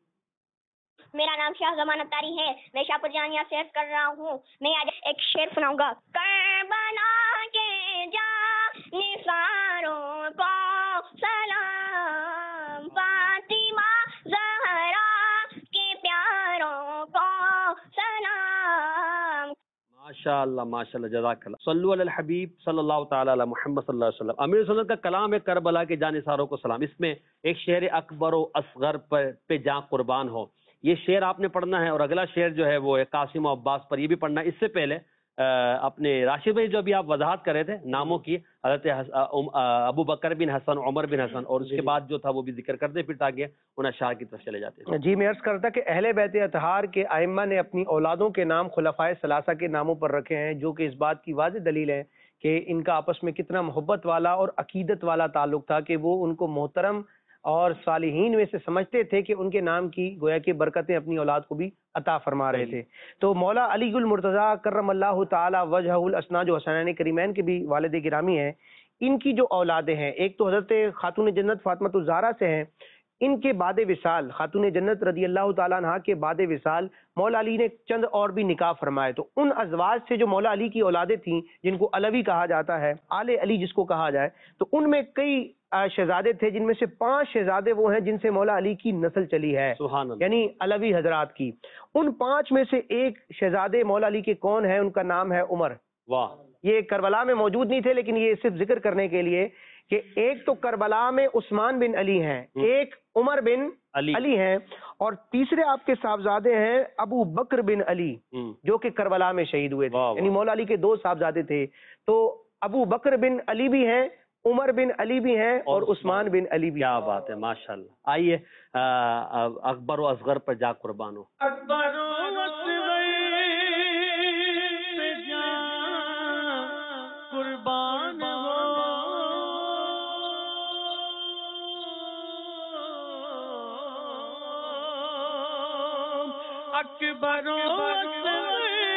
میرا نام شاہ زمان اتاری ہے، میں شاہپور جامعہ سے کر رہا ہوں. میں آج ایک شعر سناؤں گا. کربلا کے جانثاروں کو سلام، فاطمہ زہرا کے پیاروں کو سلام. ماشاء اللہ ماشاء اللہ، جزاک اللہ. صلو علی الحبیب صلی اللہ تعالی علی محمد صلی اللہ علیہ وسلم. امیر سنت کا کلام ہے کربلا کے جانثاروں کو سلام. اس میں ایک شعر اکبر و اصغر پہ جاں قربان ہو، یہ شعر آپ نے پڑھنا ہے، اور اگلا شعر جو ہے وہ ہے قاسم و عباس پر، یہ بھی پڑھنا ہے۔ اس سے پہلے اپنے راشد بھائی جو ابھی آپ وضاحت کر رہے تھے ناموں کی، حضرت ابو بکر بن حسن، عمر بن حسن، اور اس کے بعد جو تھا وہ بھی ذکر کرتے پھر تاکہ ان اشعار کی طرف چلے جاتے ہیں۔ جی میں عرض کرتا کہ اہل بیت اطہار کے ائمہ نے اپنی اولادوں کے نام خلفائے ثلاثہ کے ناموں پر رکھے ہیں، جو کہ اس بات کی واضح دلیل ہے کہ ان کا آپس میں کتنا محبت والا اور عقیدت والا تعلق تھا کہ وہ ان کو محترم اور صالحین میں سے سمجھتے تھے کہ ان کے نام کی گویا کہ برکتیں اپنی اولاد کو بھی عطا فرما رہے تھے۔ تو مولا علی المرتضیٰ کرم اللہ تعالی وجہہ الاسنا جو حسنین کریمین کے بھی والد گرامی ہیں، ان کی جو اولادیں ہیں، ایک تو حضرت خاتون جنت فاطمہ الزہرا سے ہیں، ان کے بعد وصال خاتون جنت رضی اللہ تعالیٰ عنہ کے بعد وصال مولا علی نے چند اور بھی نکاح فرمائے۔ تو ان ازواج سے جو مولا علی کی اولادیں تھیں جن کو علوی کہا جاتا ہے، آل علی جس کو کہا جائے، تو ان میں کئی شہزادے تھے، جن میں سے 5 شہزادے وہ ہیں جن سے مولا علی کی نسل چلی ہے، سبحان اللہ۔ یعنی علوی حضرات کی۔ ان 5 میں سے ایک شہزادے مولا علی کے کون ہیں؟ ان کا نام ہے عمر۔ واہ، یہ کربلا میں موجود نہیں تھے، لیکن یہ صرف ذکر کرنے کے لیے کہ ایک تو کربلا میں عثمان بن علی ہیں، ایک عمر بن علی ہیں، اور تیسرے آپ کے صاحبزادے ہیں ابو بکر بن علی جو کہ کربلا میں شہید ہوئے تھے، یعنی مولا علی کے 2 صاحبزادے تھے۔ تو ابو بکر بن علی بھی ہیں، عمر بن علی بھی ہیں، اور عثمان بن علی بھی۔ کیا بات ہے، ماشاءاللہ۔ آئیے اکبر و اصغر پر جا قربان ہو۔ اکبر و اصغر پہ جا قربان ہو، اکبر و اصغر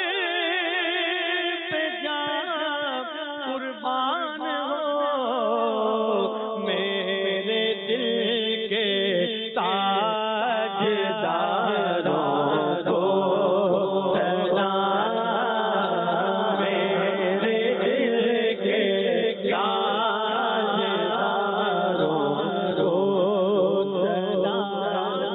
پہ جا قربان ہو، میرے دل کے تاجداروں کو سلام، میرے دل کے تاجداروں کو سلام،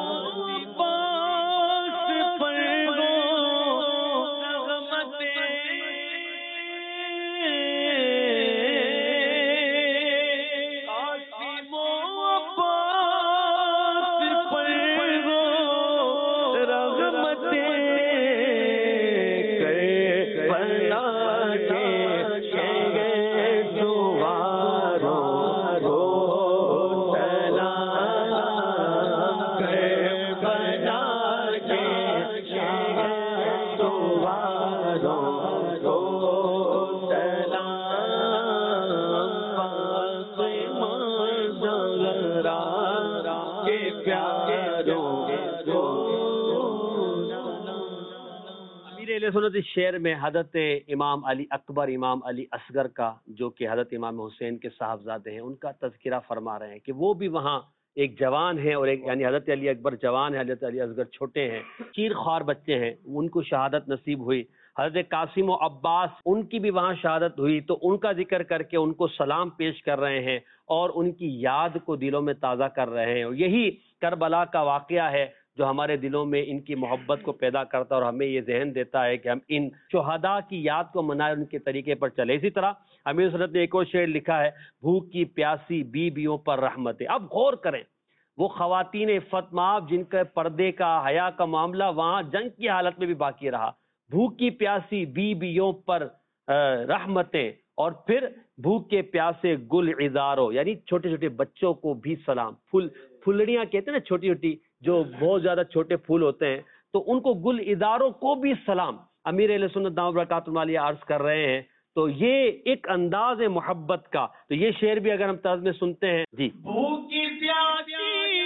سنت اس شعر میں حضرت امام علی اکبر، امام علی اصغر کا جو کہ حضرت امام حسین کے صاحبزادے ہیں، ان کا تذکرہ فرما رہے ہیں کہ وہ بھی وہاں ایک جوان ہیں، اور ایک یعنی حضرت علی اکبر جوان ہے، حضرت علی اصغر چھوٹے ہیں، چیر خوار بچے ہیں، ان کو شہادت نصیب ہوئی۔ حضرت قاسم و عباس ان کی بھی وہاں شہادت ہوئی، تو ان کا ذکر کر کے ان کو سلام پیش کر رہے ہیں اور ان کی یاد کو دلوں میں تازہ کر رہے ہیں، اور یہی کربلا کا واقعہ ہے جو ہمارے دلوں میں ان کی محبت کو پیدا کرتا ہے اور ہمیں یہ ذہن دیتا ہے کہ ہم ان شہداء کی یاد کو منائیں، ان کے طریقے پر چلے۔ اسی طرح امیر سنت نے ایک اور شعر لکھا ہے، بھوک کی پیاسی بیویوں پر رحمتیں۔ اب غور کریں، وہ خواتین عفت مآب جن کے پردے کا حیا کا معاملہ وہاں جنگ کی حالت میں بھی باقی رہا، بھوک کی پیاسی بیویوں پر رحمتیں، اور پھر بھوک کے پیاسے گل عذارو، یعنی چھوٹے چھوٹے بچوں کو بھی سلام۔ پھلڑیاں کہتے ہیں نا، چھوٹی چھوٹی جو بہت زیادہ چھوٹے پھول ہوتے ہیں، تو ان کو گل عذاروں کو بھی سلام۔ امیر اہل سنت دامت برکاتہ علیہ عرض کر رہے ہیں، تو یہ ایک انداز ہے محبت کا۔ تو یہ شعر بھی اگر ہم طرز میں سنتے ہیں، جی، بھوک کی پیاسی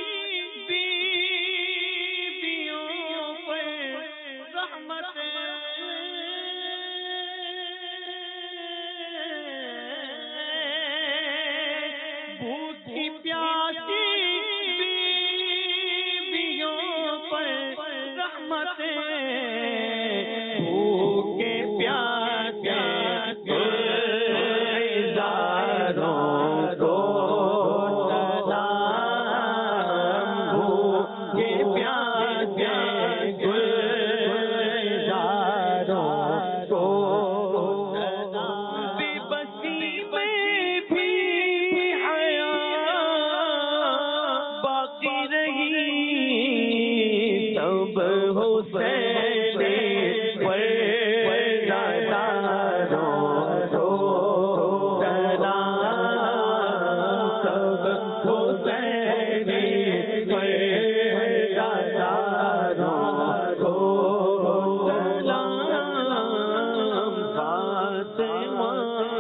بیویوں پر رحمتیں، بھوک کی پیاسی بیویوں پر رحمتیں، بھوک کے پیاسے گلزاروں کو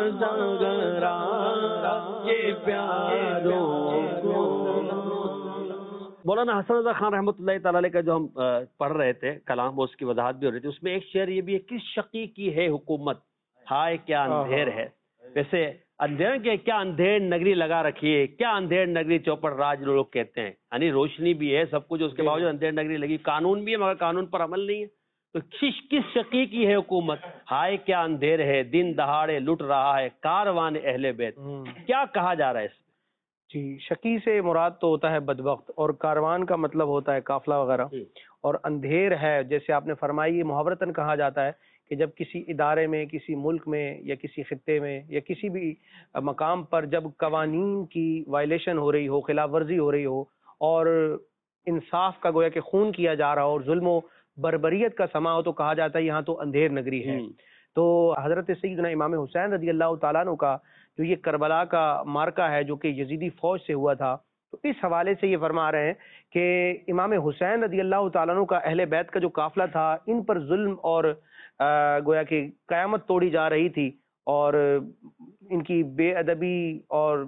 زغرا کے پیاروں کو. مولانا حسن رضا خان رحمۃ اللہ تعالی علیہ کا جو ہم پڑھ رہے تھے کلام، وہ اس کی وضاحت بھی ہو رہی تھی. اس میں ایک شعر یہ بھی ہے، کس شقی کی ہے حکومت، ہائے کیا اندھیر ہے. ویسے اندھیر کے کیا اندھیر نگری لگا رکھی ہے، کیا اندھیر نگری چوپڑ راج لوگ کہتے ہیں. یعنی روشنی بھی ہے سب کچھ، اس کے باوجود اندھیر نگری لگی. قانون بھی ہے مگر قانون پر عمل نہیں ہے. تو کس شقی کی ہے حکومت، ہائے کیا اندھیر ہے، دن دہاڑے لٹ رہا ہے کاروان اہل بیت. کیا کہا جا رہا ہے اس میں؟ جی، شقی سے مراد تو ہوتا ہے بدبخت، اور کاروان کا مطلب ہوتا ہے قافلہ وغیرہ. اور اندھیر ہے جیسے آپ نے فرمائی، یہ محاورتاً کہا جاتا ہے کہ جب کسی ادارے میں، کسی ملک میں یا کسی خطے میں یا کسی بھی مقام پر جب قوانین کی وائلیشن ہو رہی ہو، خلاف ورزی ہو رہی ہو، اور انصاف کا گویا کہ خون کیا جا رہا ہو اور ظلم و بربریت کا سما ہو، تو کہا جاتا ہے یہاں تو اندھیر نگری ہے. تو حضرت سیدنا امام حسین رضی اللہ تعالیٰ عنہ کا جو یہ کربلا کا مارکہ ہے جو کہ یزیدی فوج سے ہوا تھا، تو اس حوالے سے یہ فرما رہے ہیں کہ امام حسین رضی اللہ تعالیٰ عنہ کا اہل بیت کا جو قافلہ تھا، ان پر ظلم اور گویا کہ قیامت توڑی جا رہی تھی، اور ان کی بے ادبی اور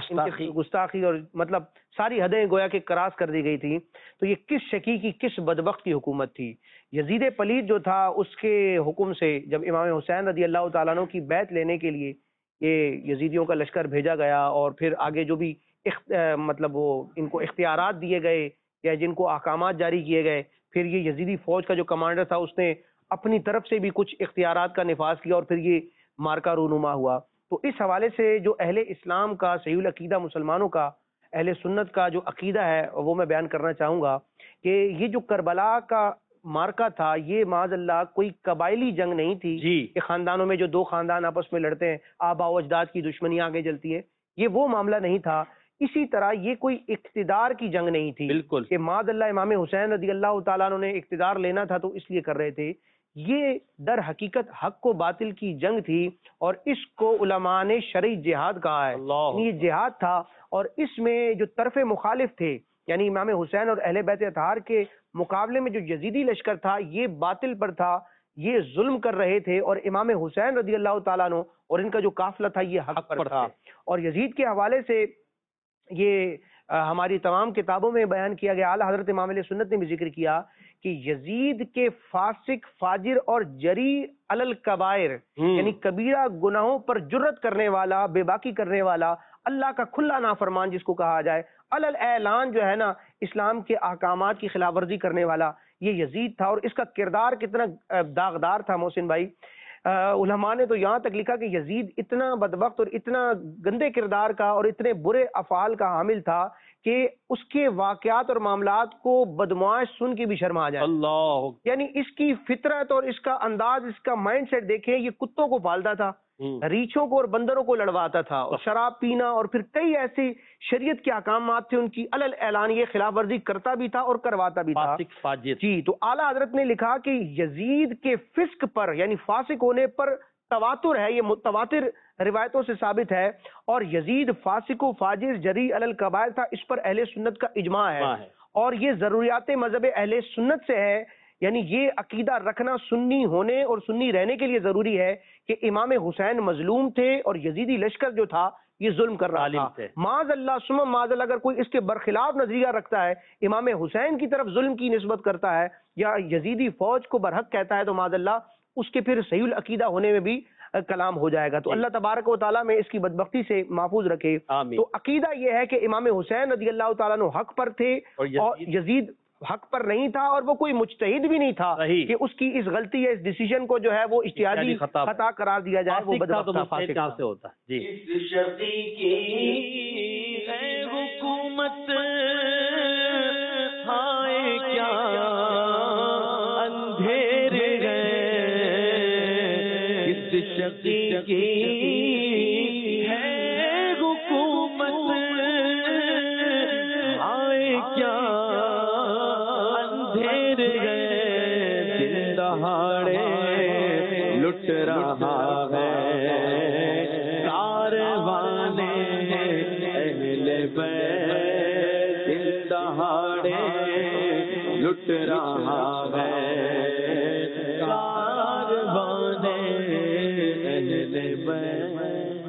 گستاخی اور مطلب ساری حدیں گویا کہ کراس کر دی گئی تھی. تو یہ کس شقی کی، کس بدبخت کی حکومت تھی. یزید پلید جو تھا، اس کے حکم سے جب امام حسین رضی اللہ تعالیٰ عنہ کی بیعت لینے کے لیے یہ یزیدیوں کا لشکر بھیجا گیا، اور پھر آگے جو بھی مطلب وہ ان کو اختیارات دیے گئے یا جن کو احکامات جاری کیے گئے، پھر یہ یزیدی فوج کا جو کمانڈر تھا اس نے اپنی طرف سے بھی کچھ اختیارات کا نفاذ کیا، اور پھر یہ مارکا رونما ہوا. تو اس حوالے سے جو اہل اسلام کا صحیح العقیدہ مسلمانوں کا، اہل سنت کا جو عقیدہ ہے وہ میں بیان کرنا چاہوں گا کہ یہ جو کربلا کا مارکا تھا، یہ معاذ اللہ کوئی قبائلی جنگ نہیں تھی کہ خاندانوں میں جو دو خاندان آپس میں لڑتے ہیں، آبا و اجداد کی دشمنیاں آگے جلتی ہیں. یہ وہ معاملہ نہیں تھا. اسی طرح یہ کوئی اقتدار کی جنگ نہیں تھی بالکل کہ معاذ اللہ امام حسین رضی اللہ تعالیٰ عنہ نے اقتدار لینا تھا تو اس لیے کر رہے تھے. یہ در حقیقت حق و باطل کی جنگ تھی، اور اس کو علماء نے شرعی جہاد کہا ہے. یہ جہاد تھا، اور اس میں جو طرف مخالف تھے یعنی امام حسین اور اہل بیت اطہار کے مقابلے میں جو یزیدی لشکر تھا، یہ باطل پر تھا، یہ ظلم کر رہے تھے، اور امام حسین رضی اللہ تعالیٰ عنہ اور ان کا جو قافلہ تھا یہ حق پر تھا. اور یزید کے حوالے سے یہ ہماری تمام کتابوں میں بیان کیا گیا. اعلیٰ حضرت امام علیہ سنت نے بھی ذکر کیا کہ یزید کے فاسق، فاجر اور جری علی الکبائر یعنی کبیرہ گناہوں پر جرت کرنے والا، بے باکی کرنے والا، اللہ کا کھلا نافرمان جس کو کہا جائے، علل اعلان جو ہے نا اسلام کے احکامات کی خلاف ورزی کرنے والا، یہ یزید تھا. اور اس کا کردار کتنا داغدار تھا محسن بھائی. علماء نے تو یہاں تک لکھا کہ یزید اتنا بدبخت اور اتنا گندے کردار کا اور اتنے برے افعال کا حامل تھا کہ اس کے واقعات اور معاملات کو بدمعاش سن کے بھی شرم آ جائے. اللہ، یعنی اس کی فطرت اور اس کا انداز، اس کا مائنڈ سیٹ دیکھیں. یہ کتوں کو پالتا تھا، ریچھوں کو اور بندروں کو لڑواتا تھا، اور شراب پینا اور پھر کئی ایسی شریعت کے احکامات تھے ان کی علل اعلان یہ خلاف ورزی کرتا بھی تھا اور کرواتا بھی تھا. جی، تو اعلیٰ حضرت نے لکھا کہ یزید کے فسق پر یعنی فاسق ہونے پر تواتر ہے، یہ متواتر روایتوں سے ثابت ہے، اور یزید فاسق و فاجر جری علی الکبائر تھا، اس پر اہل سنت کا اجماع ہے. اور یہ ضروریات مذہب اہل سنت سے ہے، یعنی یہ عقیدہ رکھنا سنی ہونے اور سنی رہنے کے لیے ضروری ہے کہ امام حسین مظلوم تھے اور یزیدی لشکر جو تھا یہ ظلم کر رہا تھا. معاذ اللہ ثم معاذ اللہ اگر کوئی اس کے برخلاف نظریہ رکھتا ہے، امام حسین کی طرف ظلم کی نسبت کرتا ہے یا یزیدی فوج کو برحق کہتا ہے، تو معاذ اللہ اس کے پھر صحیح العقیدہ ہونے میں بھی کلام ہو جائے گا. تو اللہ تبارک و تعالیٰ میں اس کی بدبختی سے محفوظ رکھے. تو عقیدہ یہ ہے کہ امام حسین رضی اللہ تعالیٰ عنہ حق پر تھے اور یزید حق پر نہیں تھا، اور وہ کوئی مجتہد بھی نہیں تھا کہ اس کی اس غلطی یا اس ڈیسیژن کو جو ہے وہ اجتہادی خطا قرار دیا جائے. وہ بدبخت تھا، فاسق تھا. سے ہوتا جی اس شقی کی ہے حکومت، ہائے کیا اندھیر ہے، اس شقی کی ہے حکومت، ہائے کیا اندھیر ہے، دن دہاڑے لٹ رہا ہے کاروان اہل بیت، دن دہاڑے لٹ رہا ہے کاروان اہل بیت.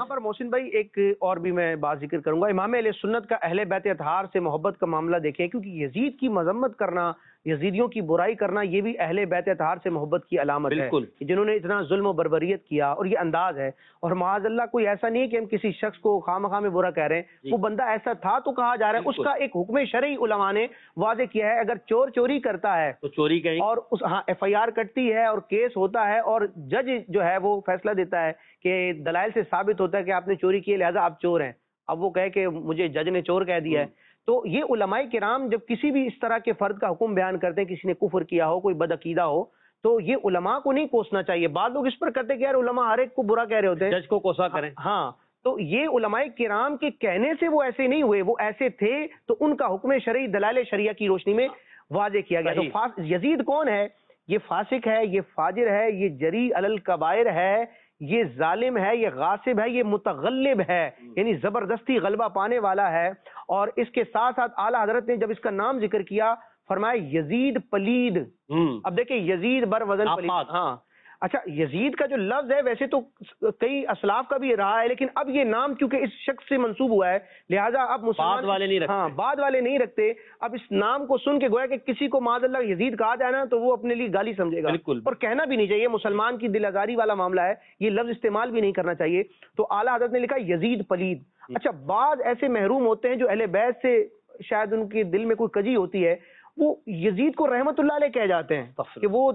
یہاں پر محسن بھائی ایک اور بھی میں بات ذکر کروں گا. امام اہل سنت کا اہل بیت اطہار سے محبت کا معاملہ دیکھیں، کیونکہ یزید کی مذمت کرنا، یزیدیوں کی برائی کرنا، یہ بھی اہل بیت اطہار سے محبت کی علامت ہے، بالکل، جنہوں نے اتنا ظلم و بربریت کیا، اور یہ انداز ہے. اور معاذ اللہ کوئی ایسا نہیں ہے کہ ہم کسی شخص کو خواہ میں برا کہہ رہے ہیں، وہ بندہ ایسا تھا تو کہا جا رہا ہے. اس کا ایک حکم شرعی علماء نے واضح کیا ہے، اگر چور چوری کرتا ہے تو چوری کہیں اور اس ایف آئی آر کٹتی ہے اور کیس ہوتا ہے اور جج جو ہے وہ فیصلہ دیتا ہے کہ دلائل سے ثابت ہوتا ہے کہ آپ نے چوری کی، لہذا آپ چور ہیں، اب وہ کہے کہ مجھے جج نے چور کہہ دیا ہے. تو یہ علماء کرام جب کسی بھی اس طرح کے فرد کا حکم بیان کرتے ہیں، کسی نے کفر کیا ہو، کوئی بد عقیدہ ہو، تو یہ علماء کو نہیں کوسنا چاہیے. بعض لوگ اس پر کرتے ہیں کہ یار علماء ہر ایک کو برا کہہ رہے ہوتے ہیں، جج کو کوسا کریں. ہاں، تو یہ علماء کرام کے کہنے سے وہ ایسے نہیں ہوئے، وہ ایسے تھے تو ان کا حکم شرعی دلائل شریعہ کی روشنی میں واضح کیا گیا. تو یزید کون ہے؟ یہ فاسق ہے، یہ فاجر ہے، یہ جری علی الکبائر ہے، یہ ظالم ہے، یہ غاصب ہے، یہ متغلب ہے، یعنی زبردستی غلبہ پانے والا ہے. اور اس کے ساتھ ساتھ اعلیٰ حضرت نے جب اس کا نام ذکر کیا فرمایا یزید پلید. اب دیکھیں یزید بر وزن پلید. ہاں اچھا، یزید کا جو لفظ ہے ویسے تو کئی اسلاف کا بھی رہا ہے، لیکن اب یہ نام کیونکہ اس شخص سے منسوب ہوا ہے لہٰذا اب مسلمان بعد والے نہیں رکھتے. ہاں، بعد والے نہیں رکھتے. اب اس نام کو سن کے گویا کہ کسی کو معاذ اللہ یزید کہا جائے نا تو وہ اپنے لیے گالی سمجھے گا. بالکل. اور کہنا بھی نہیں چاہیے، مسلمان کی دل آزاری والا معاملہ ہے، یہ لفظ استعمال بھی نہیں کرنا چاہیے. تو اعلیٰ حضرت نے لکھا یزید پلید. اچھا، بعض ایسے محروم ہوتے ہیں جو اہل بیت سے شاید ان کے دل میں کوئی کجی ہوتی ہے، وہ یزید کو رحمت اللہ علیہ کہہ جاتے ہیں کہ وہ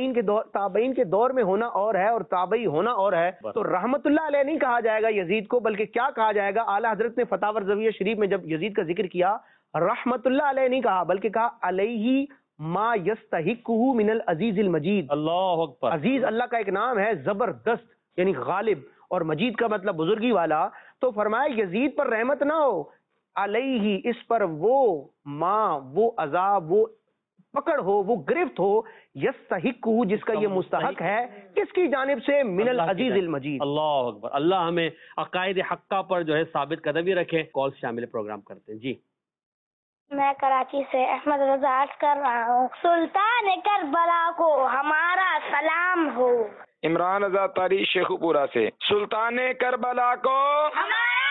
تابعین کے دور میں ہونا اور ہے اور تابعی ہونا اور ہے. تو رحمت اللہ علیہ نہیں کہا جائے گا یزید کو، بلکہ کیا کہا جائے گا؟ اعلیٰ حضرت نے فتاوی رضویہ شریف میں جب یزید کا ذکر کیا، رحمت اللہ علیہ نہیں کہا بلکہ کہا علیہ ما یستحقہ من العزیز المجید. اللہ اکبر. عزیز اللہ کا ایک نام ہے، زبردست یعنی غالب، اور مجید کا مطلب بزرگی والا. تو فرمایا یزید پر رحمت نہ ہو، علیہ اس پر وہ ماں، وہ عذاب، وہ پکڑ ہو، وہ گرفت ہو، یستحقہ جس کا یہ مستحق ہے، کس کی جانب سے؟ من العزیز المجید. اللہ اکبر. اللہ ہمیں عقائد حقہ پر جو ہے ثابت قدمی رکھے. کال شامل پروگرام کرتے ہیں. جی میں کراچی سے احمد رضا عرض کر رہا ہوں. سلطان کربلا کو ہمارا سلام ہو. عمران رضا طاری شیخ پورا سے سلطان کربلا کو ہمارا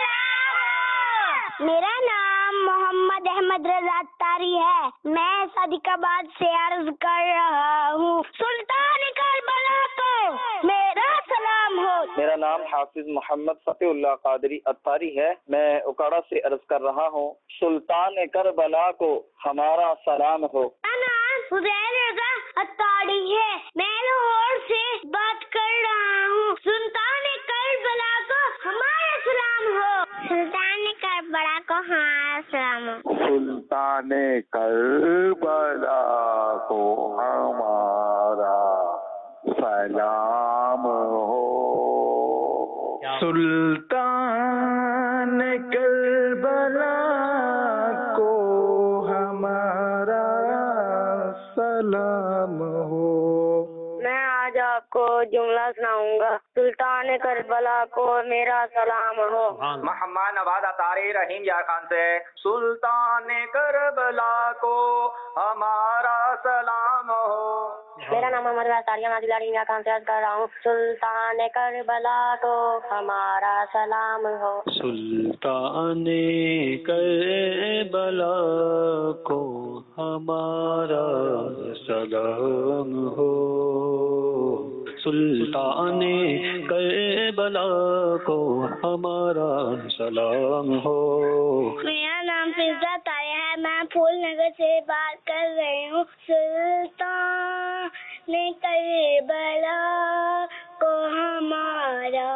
سلام. میرا نام محمد احمد رضا طاری ہے. میں صادق آباد سے عرض کر رہا ہوں. سلطان کربلا کو میرا سلام ہو. میرا نام حافظ محمد فتح اللہ قادری اطاری ہے. میں اکاڑا سے عرض کر رہا ہوں. سلطان کربلا کو ہمارا سلام ہو. حسین رضا اطاری ہے. میں لاہور سے بات کر رہا ہوں. سلطان کربلا کو ہمارا سلام ہو. سلطان کربلا کو ہمارا سلام ہو. سلطان کربلا کو ہمارا سلام ہو. سلطان کربلا کو ہمارا سلام ہو. میں آج آپ کو جملہ سناؤں گا. سلطان کربلا کو میرا سلام ہو. محمد نواز اطاری رحیم یا خان سے سلطان کربلا کو ہمارا سلام ہو. میرا نام محمد اطاری رحیم یا خان سے عرض کر رہا ہوں. سلطان کربلا کو ہمارا سلام ہو. سلطان کربلا کو ہمارا سلام ہو. سلطان کربلا کو ہمارا سلام ہو. میرا نام فضا طاہر ہے. میں پھول نگر سے بات کر رہی ہوں. سلطان کربلا کو ہمارا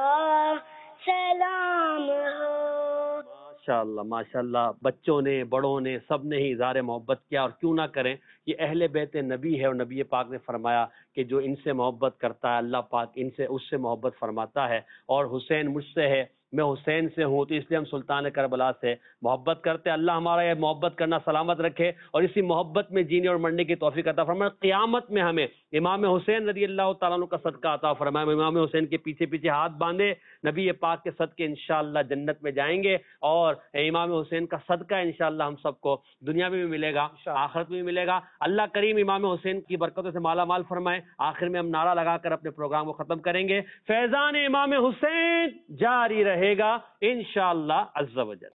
سلام ہو. ماشاءاللہ ماشاءاللہ. بچوں نے، بڑوں نے، سب نے ہی اظہار محبت کیا، اور کیوں نہ کریں. یہ اہل بیت نبی ہے، اور نبی پاک نے فرمایا کہ جو ان سے محبت کرتا ہے اللہ پاک اس سے محبت فرماتا ہے. اور حسین مجھ سے ہے میں حسین سے ہوں، تو اس لیے ہم سلطان کربلا سے محبت کرتے ہیں۔ اللہ ہمارا یہ محبت کرنا سلامت رکھے اور اسی محبت میں جینے اور مرنے کی توفیق عطا فرمائے۔ قیامت میں ہمیں امام حسین رضی اللہ تعالیٰ عنہ کا صدقہ عطا فرمائے۔ امام حسین کے پیچھے پیچھے ہاتھ باندھے نبی پاک کے صدقے انشاءاللہ جنت میں جائیں گے، اور امام حسین کا صدقہ انشاءاللہ ہم سب کو دنیا میں بھی ملے گا، آخرت میں بھی ملے گا۔ اللہ کریم امام حسین کی برکتوں سے مالا مال فرمائے۔ آخر میں ہم نعرہ لگا کر اپنے پروگرام کو ختم کریں گے۔ فیضان امام حسین جاری رہے گا انشاءاللہ عز و جل۔